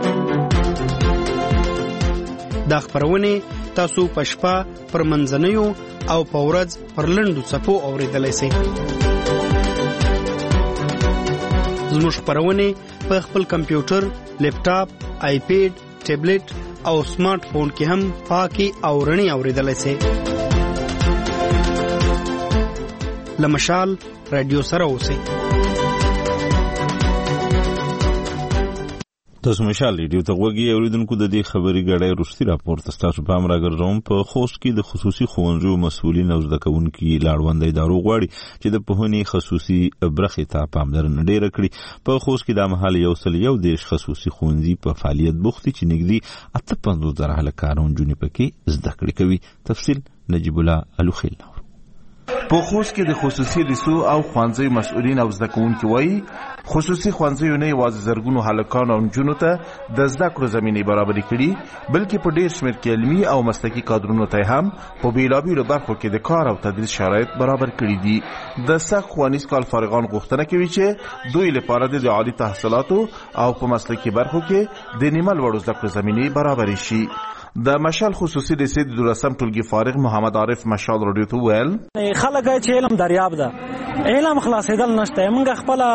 S6: دا خبرونه تاسو په شپه پر منځنیو او په ورځ پر لنډو څپو اوریدلای شئ. زموږ خبرونه په خپل کمپیوټر، لیپټاپ، آیپیډ، ټابلیټ او سمارټ فون کې هم پاکي او رڼي اوریدلای شئ. لمشال رادیو سره اوسئ.
S1: تاسو مشال ریډیو ته وګورئ. اوریدونکو د دې خبري غړې روستي راپور تاسو په امر راګرځوم. په خوست کې د خصوصي ښوونځیو مسؤلین او زده کوونکي لاړوند ادارو غواړي چې د پوهنې خصوصي برخې ته پاملرنه ډیره کړي. په خوست کې د مهال یو سل یو دیش خصوصي ښوونځي په فعالیت بوختي چې نږدې 58,000 هلکان او نجونې پکې زده کړې کوي. تفصیل نجیب الله الوخیل.
S3: په خوست کې د خصوصي لیسو او ښوونځیو مسؤلین او زده کوونکي وایي خصوصي ښوونځیو نه یوازې زرګونو هلکان او نجونو ته د زده کړو زمینې برابرې کړي، بلکې په ډېر شمېر کې علمي او مسلکي کادرونو ته هم په بېلابېلو برخو کې د کار او تدریس شرایط برابر کړي دي. د سږ ښوونیز کال فارغان غوښتنه کوي چې دوی لپاره د عالي تحصیلاتو او په مسلکي برخو کې د نیمه لوړو زده کړو زمینې برابرې شي. د مشال خصوصي لیسې د 12 ټولګي فارغ محمد عارف مشال رادیو ته ویل
S22: خلک چې علم دریاب ده، علم خلاصېدل نشته. موږ خپل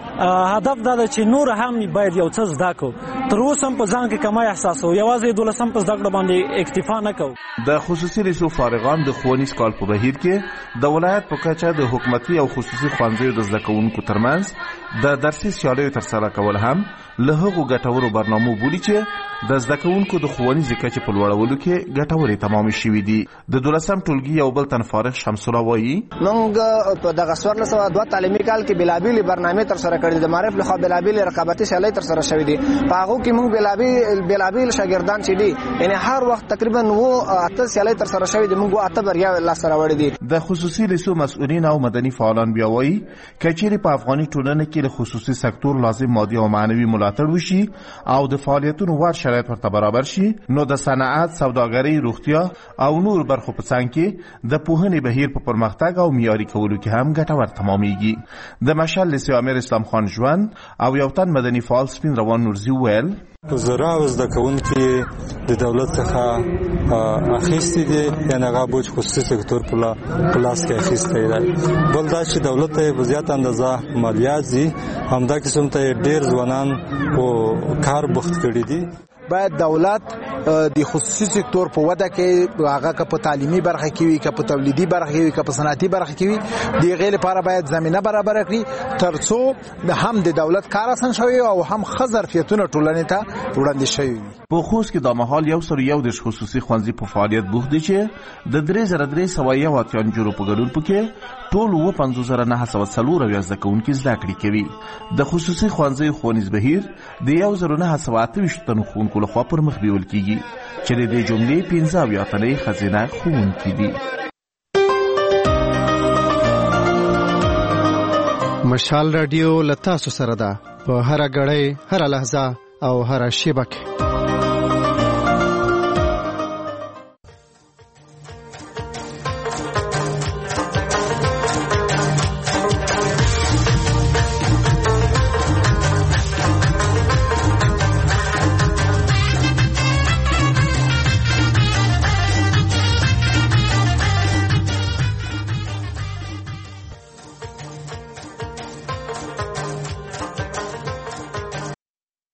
S22: هدف دا ده چې نور هم باید یو څه زده کړو. تر اوسه هم په ځان کې کمی احساسو، یوازې 12 په زده کړه باندې اکتفا نه کوو.
S3: د خصوصي لیسو فارغان د ښوونیز کال په بهیر کې د ولایت په کچه د حکومتي او خصوصي ښوونځیو د زده کوونکو ترمنځ د درسي سیالیو ترسره کول هم له هغو ګټورو برنامو بولي چې د زده کوونکو د ښوونیزې کچې په لوړولو کې ګټورې تمامې شوي دي. د 12 ټولګي یو بل تن فارغ شمس الله وایي
S23: موږ په دغه 1402 تعلیمي کال کې بېلابېلې برنامې ترسره کړې دي. د معرف لخوا بېلابېلې رقابتي سیالۍ ترسره شوې دي. په هغو کې موږ بېلابېل شاګردان چې دي یعنې هر وخت تقریبا 8 سیالۍ ترسره شوې دي. موږ 8 بریاوې لاسته راوړې دي.
S3: د خصوصي لیسو مسؤلین او مدني فعالان بیا وایي که چیرې په افغاني ټولنه کې د خصوصي سکتور لازم مادي او معنوي ملاتړ وشي او د فعالیتونو وړ شرایط ورته برابر شي، نو د صنعت، سوداګرۍ، روغتیا او نور برخو په څنګ کې د پوهنې بهیر په پرمختګ او معیاري کولو کې هم ګټور تمامېږي. د مشال لیسې امیر اسلام خان ژوند او یو تن مدني فعال سپین روان نورزي ویل
S24: زراعه او زده کوونکي د دولت څخه اخیستي دي، یعنې هغه بوج خصوصي سکتور په لاس کې اخیستی دی. بل دا چې دولت ته په زیاته اندازه مالیات ځي، همدا قسم ته ډېر ځوانان په کار بوخت کړي دي.
S25: باید دولت د خصوصي سکتور په وده کې هغه که په تعلیمي برخه کې وي، که په تولیدي برخه کې وي، که په صنعتي برخه کې وي، د هغې لپاره باید زمینه برابره کړي تر څو هم د دولت کار اسان شوی او هم ښه ظرفیتونه ټولنې ته وړاندې شوي وي.
S3: په خوست کې دا مهال یو سل یو دیرش خصوصي ښوونځي په فعالیت بوخت دي چې د 3381 نجونو په ګډون پکې ټول 59,904 زده کوونکي زده کړې کوي. د خصوصي ښوونځیو ښوونیز بهیر د 1928 تنو ښوونکو لخوا پر مخ بیول کیږي چې د دې جملې 15 تنې ښځینه ښوونکي دي.
S20: مشال رادیو لتا سره ده په هر غړې هر لحظه او هر شیبه کې